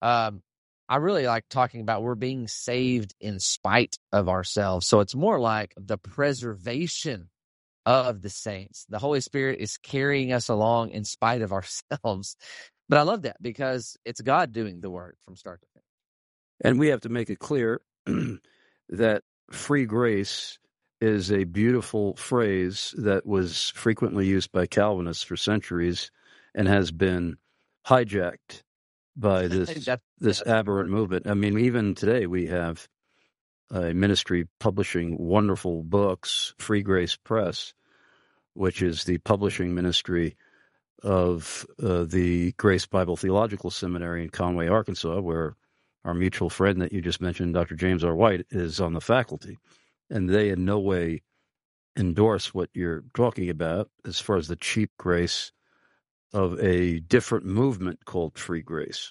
I really like talking about we're being saved in spite of ourselves. So it's more like the preservation of the saints. The Holy Spirit is carrying us along in spite of ourselves. But I love that because it's God doing the work from start to finish. And we have to make it clear that free grace is a beautiful phrase that was frequently used by Calvinists for centuries and has been hijacked by this aberrant movement. I mean, even today we have a ministry publishing wonderful books, Free Grace Press, which is the publishing ministry of the Grace Bible Theological Seminary in Conway, Arkansas, where our mutual friend that you just mentioned, Dr. James R. White, is on the faculty. And they in no way endorse what you're talking about as far as the cheap grace of a different movement called Free Grace.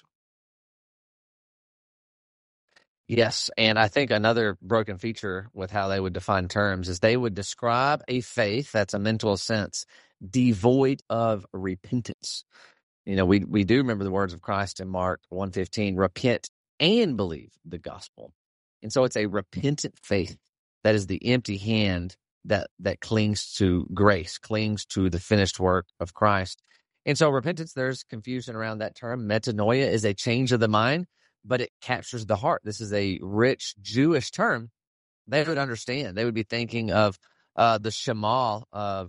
Yes, and I think another broken feature with how they would define terms is they would describe a faith that's a mental sense devoid of repentance. You know, we do remember the words of Christ in Mark 1:15, repent and believe the gospel. And so it's a repentant faith that is the empty hand that clings to grace, clings to the finished work of Christ. And so repentance, there's confusion around that term. Metanoia is a change of the mind, but it captures the heart. This is a rich Jewish term. They would understand. They would be thinking of the Shema of,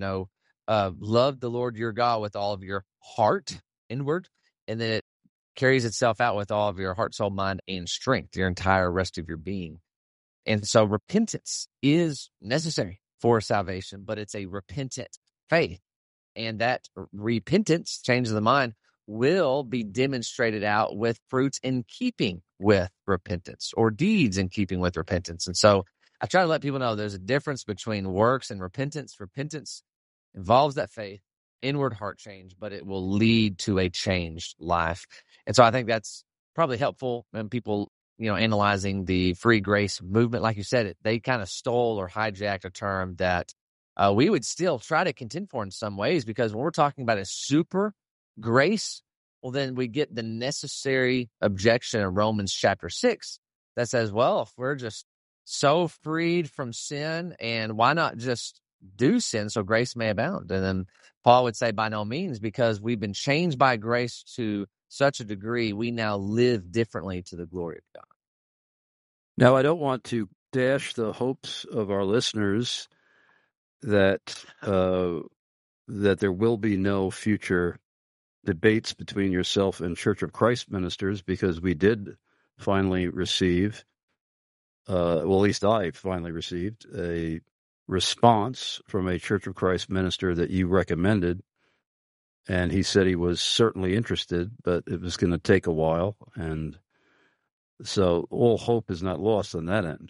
love the Lord your God with all of your heart inward, and then it carries itself out with all of your heart, soul, mind, and strength, your entire rest of your being. And so repentance is necessary for salvation, but it's a repentant faith. And that repentance, change of the mind, will be demonstrated out with fruits in keeping with repentance or deeds in keeping with repentance. And so I try to let people know there's a difference between works and repentance. Repentance involves that faith, inward heart change, but it will lead to a changed life. And so I think that's probably helpful when people, analyzing the free grace movement. Like you said, they kind of stole or hijacked a term that we would still try to contend for in some ways, because when we're talking about a super grace, well, then we get the necessary objection in Romans chapter 6 that says, well, if we're just so freed from sin, and why not just do sin so grace may abound? And then Paul would say, by no means, because we've been changed by grace to such a degree, we now live differently to the glory of God. Now, I don't want to dash the hopes of our listeners that there will be no future debates between yourself and Church of Christ ministers, because we did finally receive, at least I finally received a response from a Church of Christ minister that you recommended. And he said he was certainly interested, but it was going to take a while. And so all hope is not lost on that end.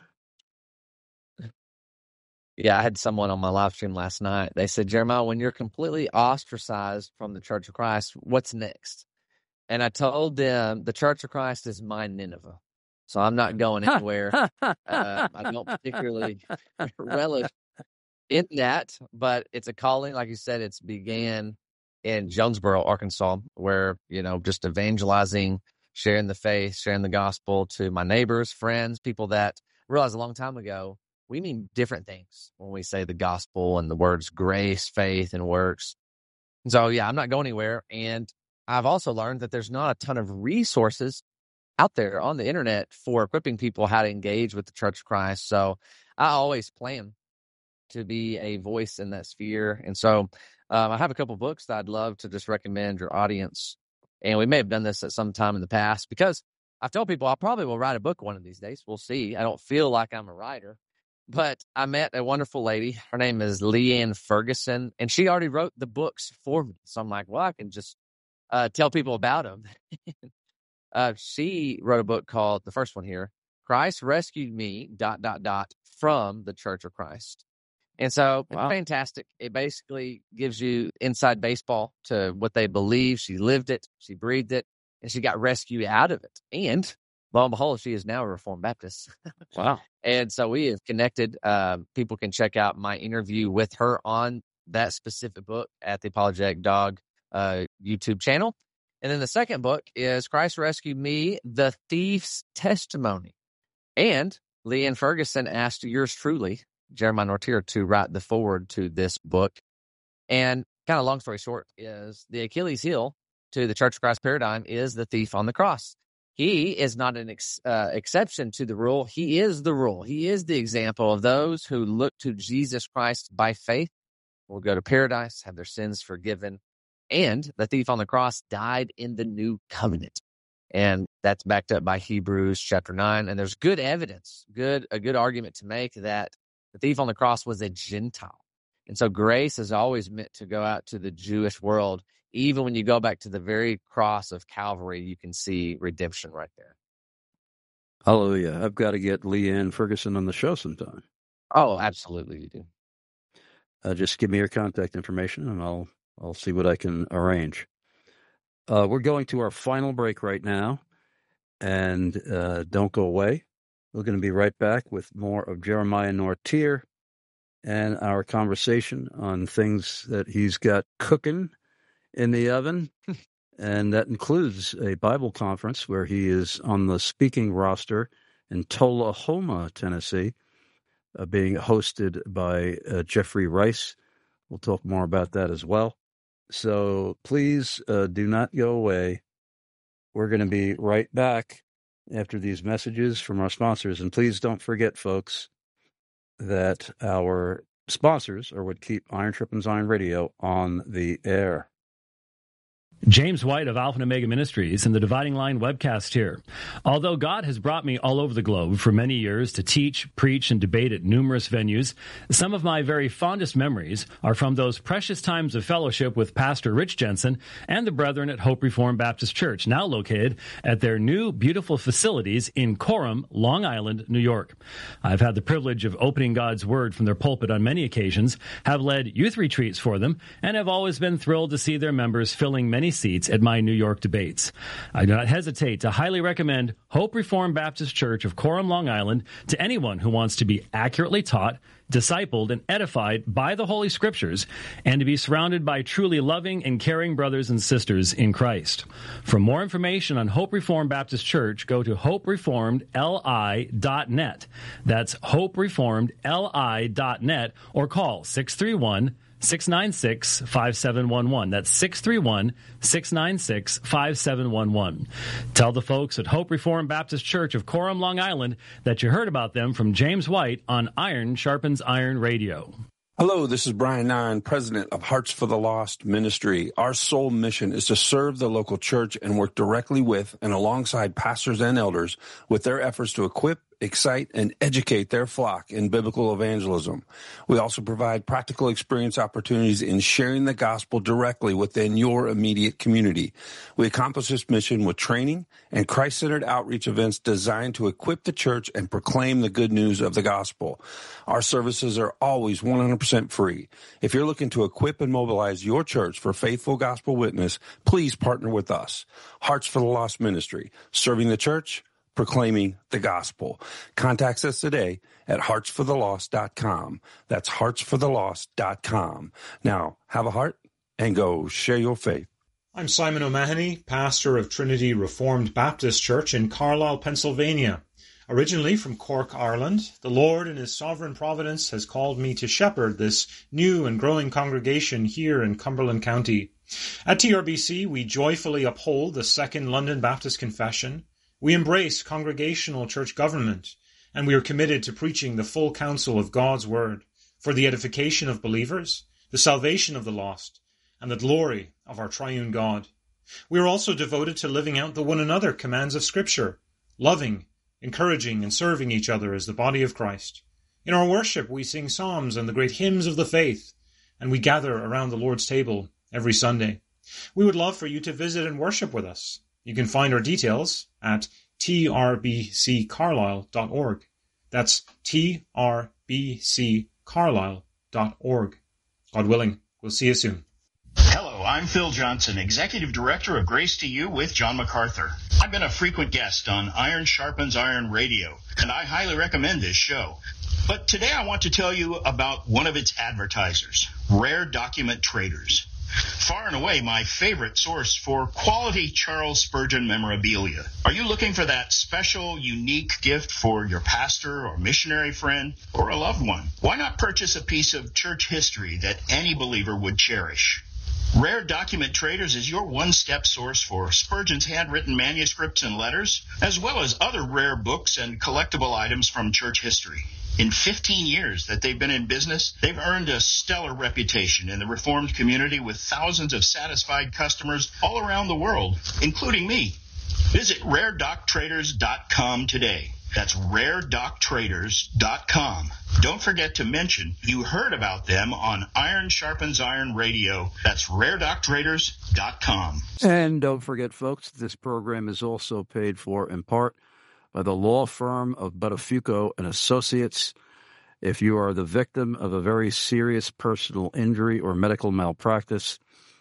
Yeah, I had someone on my live stream last night. They said, Jeremiah, when you're completely ostracized from the Church of Christ, what's next? And I told them the Church of Christ is my Nineveh. So I'm not going anywhere. I don't particularly relish in that, but it's a calling. Like you said, it's began in Jonesboro, Arkansas, where, just evangelizing, sharing the faith, sharing the gospel to my neighbors, friends, people that realized a long time ago, we mean different things when we say the gospel and the words grace, faith, and works. And so, yeah, I'm not going anywhere. And I've also learned that there's not a ton of resources out there on the internet for equipping people how to engage with the Church of Christ. So I always plan to be a voice in that sphere. And so I have a couple books that I'd love to just recommend your audience. And we may have done this at some time in the past, because I've told people I probably will write a book one of these days. We'll see. I don't feel like I'm a writer. But I met a wonderful lady. Her name is Leanne Ferguson, and she already wrote the books for me. So I'm like, well, I can just tell people about them. She wrote a book called, the first one here, Christ Rescued Me, ... from the Church of Christ. And so It's fantastic. It basically gives you inside baseball to what they believe. She lived it, she breathed it, and she got rescued out of it. And lo and behold, she is now a Reformed Baptist. Wow. And so we have connected. People can check out my interview with her on that specific book at the Apologetic Dog YouTube channel. And then the second book is Christ Rescued Me, The Thief's Testimony. And Leanne Ferguson asked yours truly, Jeremiah Nortier, to write the foreword to this book. And kind of long story short is the Achilles heel to the Church of Christ paradigm is the thief on the cross. he is not an exception to the rule. He is the rule. He is the example of those who look to Jesus Christ by faith will go to paradise, have their sins forgiven, and the thief on the cross died in the new covenant. And that's backed up by Hebrews chapter 9. And there's good evidence, a good argument to make that the thief on the cross was a Gentile. And so grace is always meant to go out to the Jewish world. Even when you go back to the very cross of Calvary, you can see redemption right there. Hallelujah. I've got to get Leanne Ferguson on the show sometime. Oh, absolutely you do. Just give me your contact information and I'll see what I can arrange. We're going to our final break right now, and don't go away. We're going to be right back with more of Jeremiah Nortier and our conversation on things that he's got cooking in the oven, and that includes a Bible conference where he is on the speaking roster in Tullahoma, Tennessee, being hosted by Jeffrey Rice. We'll talk more about that as well. So please do not go away. We're going to be right back after these messages from our sponsors. And please don't forget, folks, that our sponsors are what keep Iron Sharpens Iron Radio on the air. James White of Alpha and Omega Ministries and the Dividing Line webcast here. Although God has brought me all over the globe for many years to teach, preach, and debate at numerous venues, some of my very fondest memories are from those precious times of fellowship with Pastor Rich Jensen and the brethren at Hope Reformed Baptist Church, now located at their new beautiful facilities in Coram, Long Island, New York. I've had the privilege of opening God's Word from their pulpit on many occasions, have led youth retreats for them, and have always been thrilled to see their members filling many seats at my New York debates. I do not hesitate to highly recommend Hope Reformed Baptist Church of Coram, Long Island to anyone who wants to be accurately taught, discipled, and edified by the Holy Scriptures, and to be surrounded by truly loving and caring brothers and sisters in Christ. For more information on Hope Reformed Baptist Church, go to hopereformedli.net. That's hopereformedli.net, or call 631-696-5711. That's 631-696-5711. Tell the folks at Hope Reformed Baptist Church of Coram, Long Island, that you heard about them from James White on Iron Sharpens Iron Radio. Hello, this is Brian Nine, president of Hearts for the Lost Ministry. Our sole mission is to serve the local church and work directly with and alongside pastors and elders with their efforts to equip, excite, and educate their flock in biblical evangelism. We also provide practical experience opportunities in sharing the gospel directly within your immediate community. We accomplish this mission with training and Christ-centered outreach events designed to equip the church and proclaim the good news of the gospel. Our services are always 100% free. If you're looking to equip and mobilize your church for faithful gospel witness, please partner with us. Hearts for the Lost Ministry, serving the church, proclaiming the gospel. Contact us today at heartsforthelost.com. That's heartsforthelost.com. Now, have a heart and go share your faith. I'm Simon O'Mahony, pastor of Trinity Reformed Baptist Church in Carlisle, Pennsylvania. Originally from Cork, Ireland, the Lord in His sovereign providence has called me to shepherd this new and growing congregation here in Cumberland County. At TRBC, we joyfully uphold the Second London Baptist Confession. We embrace congregational church government, and we are committed to preaching the full counsel of God's Word for the edification of believers, the salvation of the lost, and the glory of our triune God. We are also devoted to living out the one another commands of Scripture, loving, encouraging, and serving each other as the body of Christ. In our worship, we sing psalms and the great hymns of the faith, and we gather around the Lord's table every Sunday. We would love for you to visit and worship with us. You can find our details at trbccarlisle.org. That's trbccarlisle.org. God willing, we'll see you soon. Hello, I'm Phil Johnson, Executive Director of Grace to You with John MacArthur. I've been a frequent guest on Iron Sharpens Iron Radio, and I highly recommend this show. But today I want to tell you about one of its advertisers, Rare Document Traders. Far and away my favorite source for quality Charles Spurgeon memorabilia. Are you looking for that special, unique gift for your pastor or missionary friend or a loved one? Why not purchase a piece of church history that any believer would cherish? Rare Document Traders is your one-step source for Spurgeon's handwritten manuscripts and letters, as well as other rare books and collectible items from church history. In 15 years that they've been in business, they've earned a stellar reputation in the Reformed community with thousands of satisfied customers all around the world, including me. Visit RareDocTraders.com today. That's RareDocTraders.com. Don't forget to mention you heard about them on Iron Sharpens Iron Radio. That's RareDocTraders.com. And don't forget, folks, this program is also paid for in part by the law firm of Buttafuoco and Associates. If you are the victim of a very serious personal injury or medical malpractice,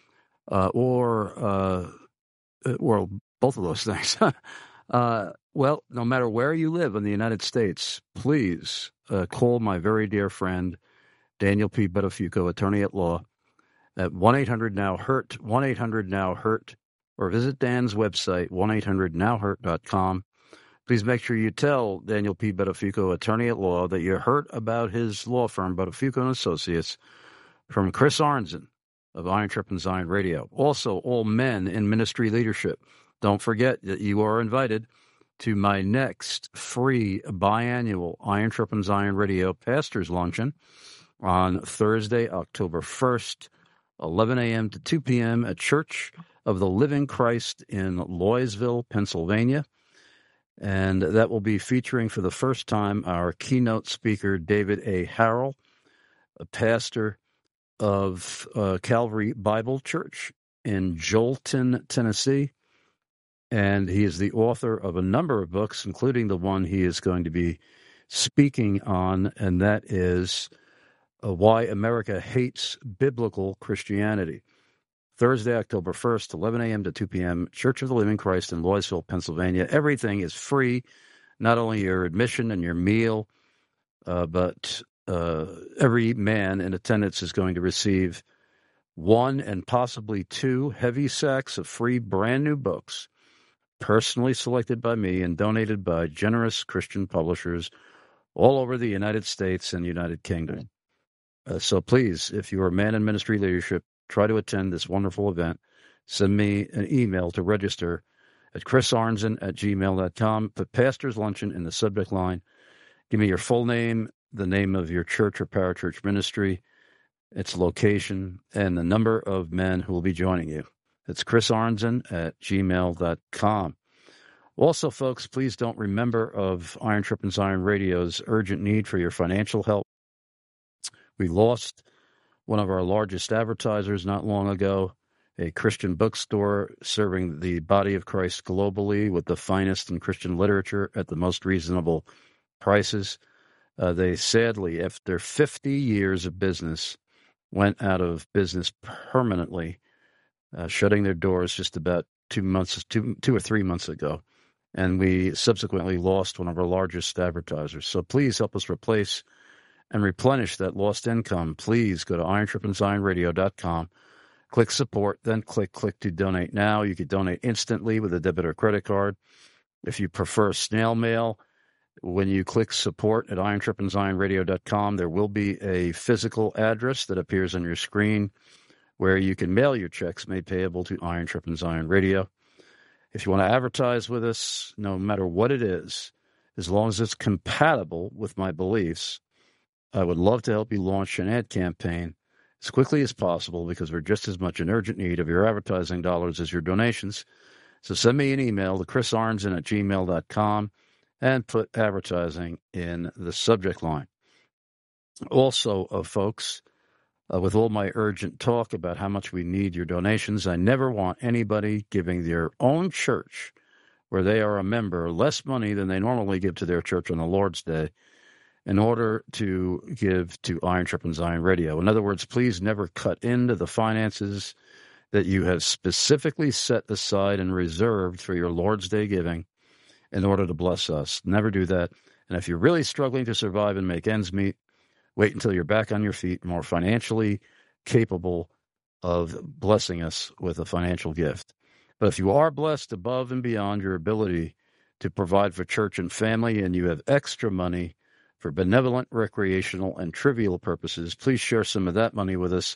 or both of those things, well, no matter where you live in the United States, please call my very dear friend, Daniel P. Buttafuoco, attorney at law, at 1-800-NOW-HURT, 1-800-NOW-HURT, or visit Dan's website, 1-800-NOW-HURT.com. Please make sure you tell Daniel P. Buttafuoco, attorney at law, that you heard about his law firm, Buttafuoco and Associates, from Chris Arnzen of Iron Sharpens Iron Radio. Also, all men in ministry leadership, don't forget that you are invited to my next free biannual Iron Sharpens Iron Radio Pastors Luncheon on Thursday, October 1st, 11 a.m. to 2 p.m. at Church of the Living Christ in Loysville, Pennsylvania. And that will be featuring for the first time our keynote speaker, David A. Harrell, a pastor of Calvary Bible Church in Joelton, Tennessee. And he is the author of a number of books, including the one he is going to be speaking on, and that is Why America Hates Biblical Christianity. Thursday, October 1st, 11 a.m. to 2 p.m., Church of the Living Christ in Loysville, Pennsylvania. Everything is free, not only your admission and your meal, but every man in attendance is going to receive 1 and possibly 2 heavy sacks of free brand new books, personally selected by me and donated by generous Christian publishers all over the United States and United Kingdom. So please, if you are a man in ministry leadership, try to attend this wonderful event. Send me an email to register at chrisarnzen@gmail.com. Put Pastor's Luncheon in the subject line. Give me your full name, the name of your church or parachurch ministry, its location, and the number of men who will be joining you. It's chrisarnzen@gmail.com. Also, folks, please don't remember of Iron Sharpens Iron Radio's urgent need for your financial help. We lost one of our largest advertisers not long ago, a Christian bookstore serving the body of Christ globally with the finest in Christian literature at the most reasonable prices. They sadly, after 50 years of business, went out of business permanently, shutting their doors just about 2 or 3 months ago. And we subsequently lost one of our largest advertisers. So please help us replace and replenish that lost income. Please go to IronSharpensIronRadio.com, click support, then click to donate now. You can donate instantly with a debit or credit card. If you prefer snail mail, when you click support at IronSharpensIronRadio.com, there will be a physical address that appears on your screen where you can mail your checks made payable to Iron Sharpens Iron Radio. If you want to advertise with us, no matter what it is, as long as it's compatible with my beliefs, I would love to help you launch an ad campaign as quickly as possible because we're just as much in urgent need of your advertising dollars as your donations. So send me an email to chrisarnzen@gmail.com and put advertising in the subject line. Also, folks, with all my urgent talk about how much we need your donations, I never want anybody giving their own church, where they are a member, less money than they normally give to their church on the Lord's Day in order to give to Iron Sharpens Iron Radio. In other words, please never cut into the finances that you have specifically set aside and reserved for your Lord's Day giving in order to bless us. Never do that. And if you're really struggling to survive and make ends meet, wait until you're back on your feet, more financially capable of blessing us with a financial gift. But if you are blessed above and beyond your ability to provide for church and family, and you have extra money for benevolent, recreational, and trivial purposes, please share some of that money with us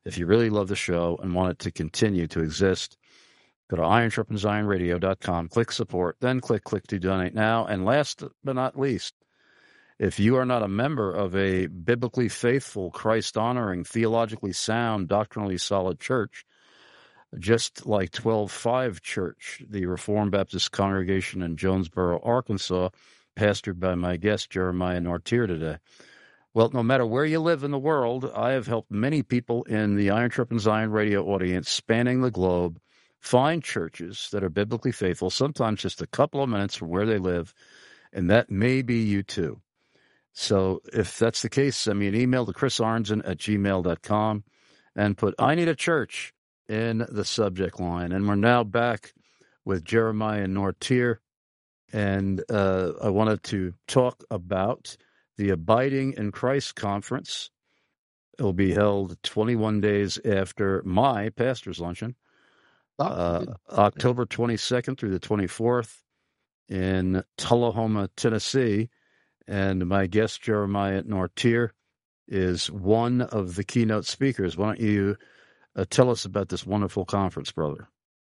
If you really love the show and want it to continue to exist, go to ironsharpensironradio.com, click support, then click to donate now. And last but not least, if you are not a member of a biblically faithful, Christ-honoring, theologically sound, doctrinally solid church, just like 12-5 Church, the Reformed Baptist congregation in Jonesboro, Arkansas, pastored by my guest, Jeremiah Nortier, today. Well, no matter where you live in the world, I have helped many people in the Iron Sharpens Zion radio audience spanning the globe find churches that are biblically faithful, sometimes just a couple of minutes from where they live, and that may be you too. So if that's the case, send me an email to chrisarnzen@gmail.com and put "I need a church" in the subject line. And we're now back with Jeremiah Nortier, and I wanted to talk about the Abiding in Christ Conference. It will be held 21 days after my pastor's luncheon, October 22nd through the 24th in Tullahoma, Tennessee. And my guest, Jeremiah Nortier, is one of the keynote speakers. Why don't you tell us about this wonderful conference, brother?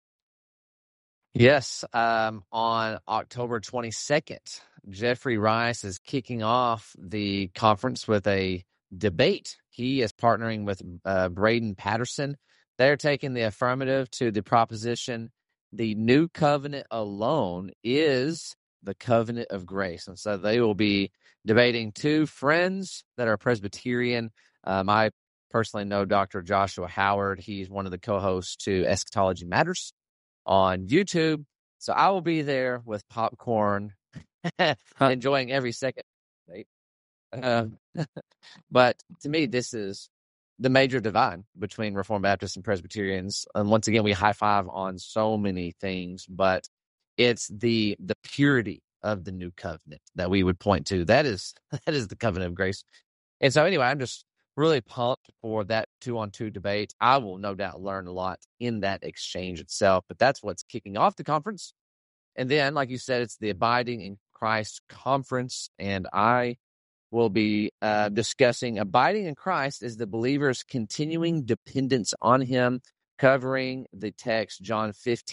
Yes, on October 22nd, Jeffrey Rice is kicking off the conference with a debate. He is partnering with Braden Patterson. They're taking the affirmative to the proposition, the new covenant alone is the covenant of grace. And so they will be debating two friends that are Presbyterian. I personally know Dr. Joshua Howard. He's one of the co-hosts to Eschatology Matters on YouTube. So I will be there with popcorn, enjoying every second. But to me, this is the major divide between Reformed Baptists and Presbyterians. And once again, we high five on so many things, but it's the purity of the new covenant that we would point to. That is the covenant of grace. And so anyway, I'm just really pumped for that 2-on-2 debate. I will no doubt learn a lot in that exchange itself, but that's what's kicking off the conference. And then, like you said, it's the Abiding in Christ Conference, and I will be discussing abiding in Christ as the believer's continuing dependence on him, covering the text John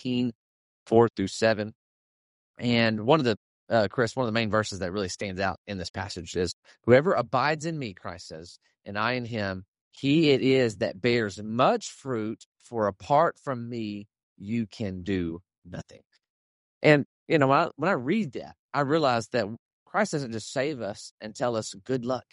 15:4-7. And one of the main verses that really stands out in this passage is, whoever abides in me, Christ says, and I in him, he it is that bears much fruit, for apart from me, you can do nothing. And, when I read that, I realize that Christ doesn't just save us and tell us good luck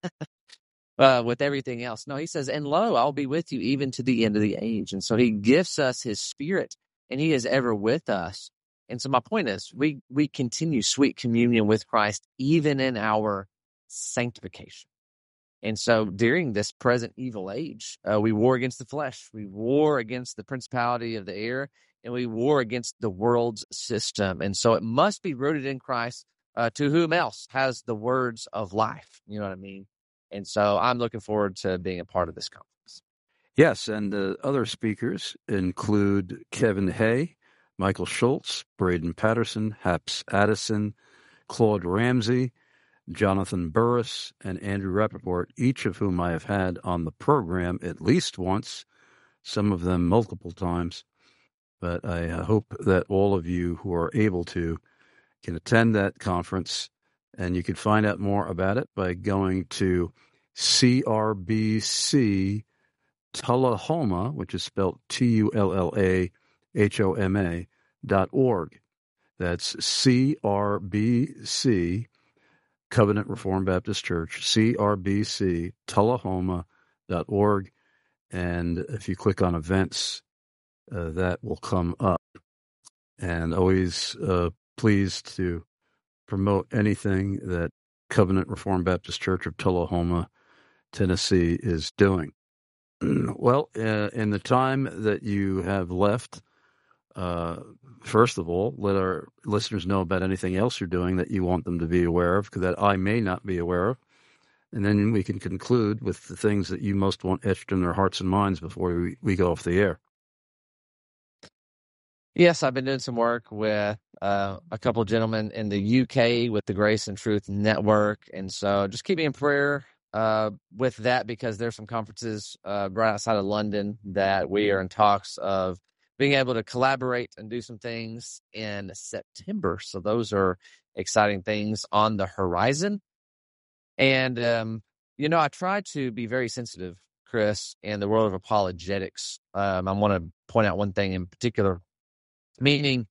with everything else. No, he says, and lo, I'll be with you even to the end of the age. And so he gifts us his spirit, and he is ever with us. And so my point is, we continue sweet communion with Christ even in our sanctification. And so during this present evil age, we war against the flesh, we war against the principality of the air, and we war against the world's system. And so it must be rooted in Christ, to whom else has the words of life. You know what I mean? And so I'm looking forward to being a part of this conference. Yes, and the other speakers include Kevin Hay, Michael Schultz, Braden Patterson, Haps Addison, Claude Ramsey, Jonathan Burris, and Andrew Rappaport, each of whom I have had on the program at least once, some of them multiple times. But I hope that all of you who are able to can attend that conference, and you can find out more about it by going to CRBC Tullahoma, which is spelled TULLAHOMA.org. That's CRBC, Covenant Reformed Baptist Church, CRBC Tullahoma.org. And if you click on events, that will come up. And always pleased to promote anything that Covenant Reformed Baptist Church of Tullahoma, Tennessee is doing. Well, in the time that you have left, first of all, let our listeners know about anything else you're doing that you want them to be aware of, that I may not be aware of. And then we can conclude with the things that you most want etched in their hearts and minds before we go off the air. Yes, I've been doing some work with a couple of gentlemen in the UK with the Grace and Truth Network. And so just keep me in prayer. with that because there's some conferences right outside of London that we are in talks of being able to collaborate and do some things in September. So those are exciting things on the horizon. And, I try to be very sensitive, Chris, in the world of apologetics. I want to point out one thing in particular, meaning,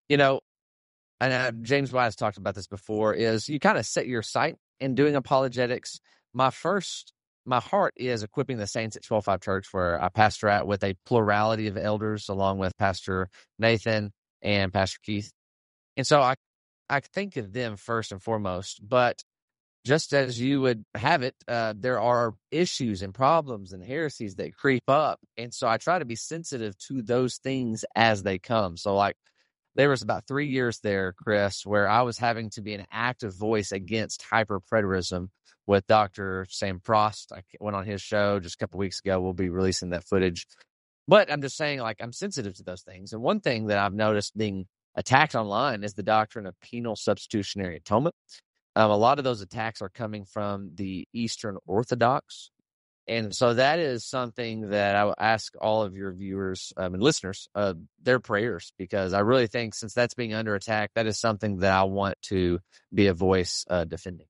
and James White has talked about this before, is you kind of set your sight in doing apologetics. My heart is equipping the saints at 12-5 Church, where I pastor at, with a plurality of elders, along with Pastor Nathan and Pastor Keith. And so I think of them first and foremost. But just as you would have it, there are issues and problems and heresies that creep up. And so I try to be sensitive to those things as they come. So there was about 3 years there, Chris, where I was having to be an active voice against hyperpreterism with Dr. Sam Frost. I went on his show just a couple weeks ago. We'll be releasing that footage. But I'm just saying, I'm sensitive to those things. And one thing that I've noticed being attacked online is the doctrine of penal substitutionary atonement. A lot of those attacks are coming from the Eastern Orthodox. And so that is something that I will ask all of your viewers and listeners, their prayers, because I really think since that's being under attack, that is something that I want to be a voice defending.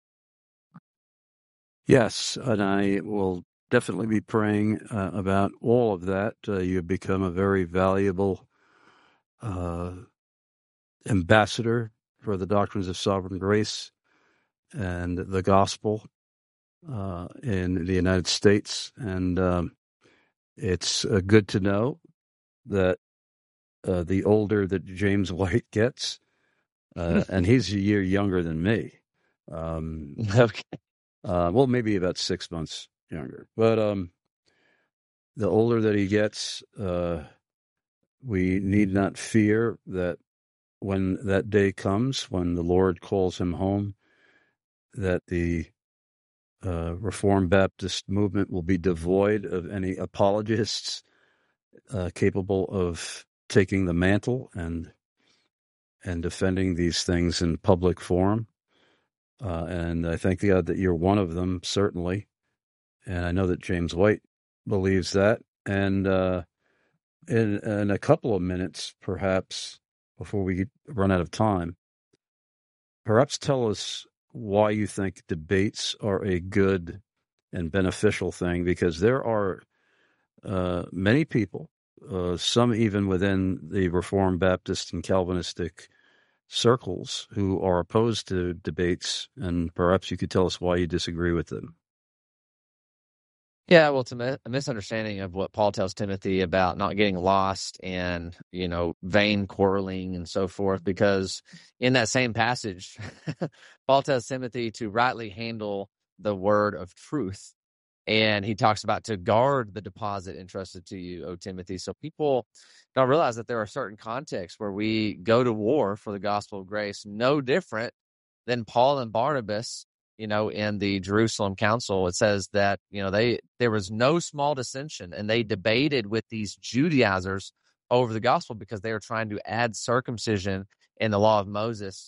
Yes, and I will definitely be praying about all of that. You have become a very valuable ambassador for the doctrines of sovereign grace and the gospel in the United States. And it's good to know that the older that James White gets, and he's a year younger than me. Okay. Well, maybe about 6 months younger. But the older that he gets, we need not fear that when that day comes, when the Lord calls him home, that the Reformed Baptist movement will be devoid of any apologists capable of taking the mantle and defending these things in public forum. And I thank God that you're one of them, certainly. And I know that James White believes that. And in a couple of minutes, perhaps, before we run out of time, perhaps tell us why you think debates are a good and beneficial thing, because there are many people, some even within the Reformed Baptist and Calvinistic circles, who are opposed to debates, and perhaps you could tell us why you disagree with them. Yeah, well, it's a misunderstanding of what Paul tells Timothy about not getting lost and, vain quarreling and so forth, because in that same passage, Paul tells Timothy to rightly handle the word of truth. And he talks about to guard the deposit entrusted to you, O Timothy. So people don't realize that there are certain contexts where we go to war for the gospel of grace, no different than Paul and Barnabas. In the Jerusalem Council, it says that, there was no small dissension, and they debated with these Judaizers over the gospel because they were trying to add circumcision in the law of Moses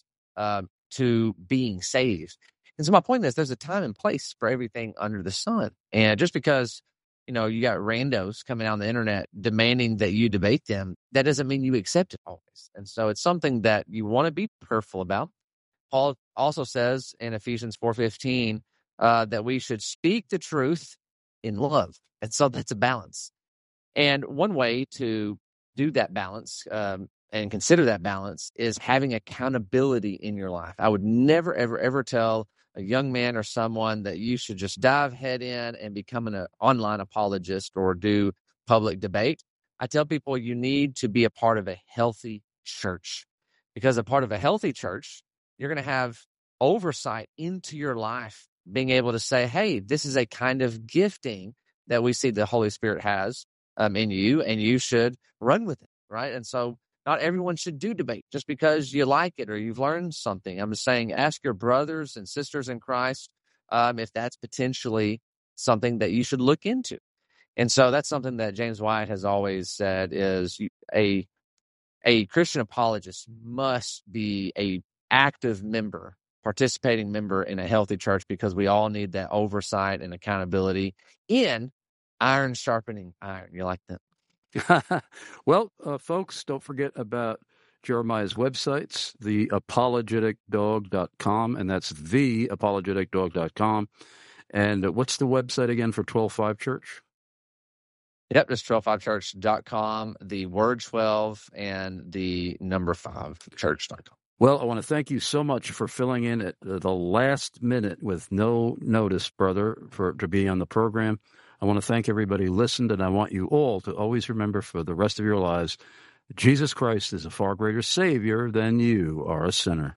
to being saved. And so my point is there's a time and place for everything under the sun. And just because, you got randos coming out on the internet demanding that you debate them, that doesn't mean you accept it always. And so it's something that you want to be prayerful about. Paul also says in Ephesians 4:15 that we should speak the truth in love. And so that's a balance. And one way to do that balance and consider that balance is having accountability in your life. I would never, ever, ever tell a young man or someone that you should just dive head in and become an online apologist or do public debate. I tell people you need to be a part of a healthy church, because a part of a healthy church, you're going to have oversight into your life, being able to say, hey, this is a kind of gifting that we see the Holy Spirit has in you, and you should run with it, right? And so not everyone should do debate just because you like it or you've learned something. I'm just saying, ask your brothers and sisters in Christ if that's potentially something that you should look into. And so that's something that James White has always said is a Christian apologist must be a active member, participating member in a healthy church, because we all need that oversight and accountability in iron sharpening iron. You like that? Well, folks, don't forget about Jeremiah's websites, theapologeticdog.com, and that's theapologeticdog.com. And what's the website again for 12.5 Church? Yep, just 125church.com, the word 12, and the number 5 church.com. Well, I want to thank you so much for filling in at the last minute with no notice, brother, to be on the program. I want to thank everybody who listened, and I want you all to always remember for the rest of your lives, Jesus Christ is a far greater Savior than you are a sinner.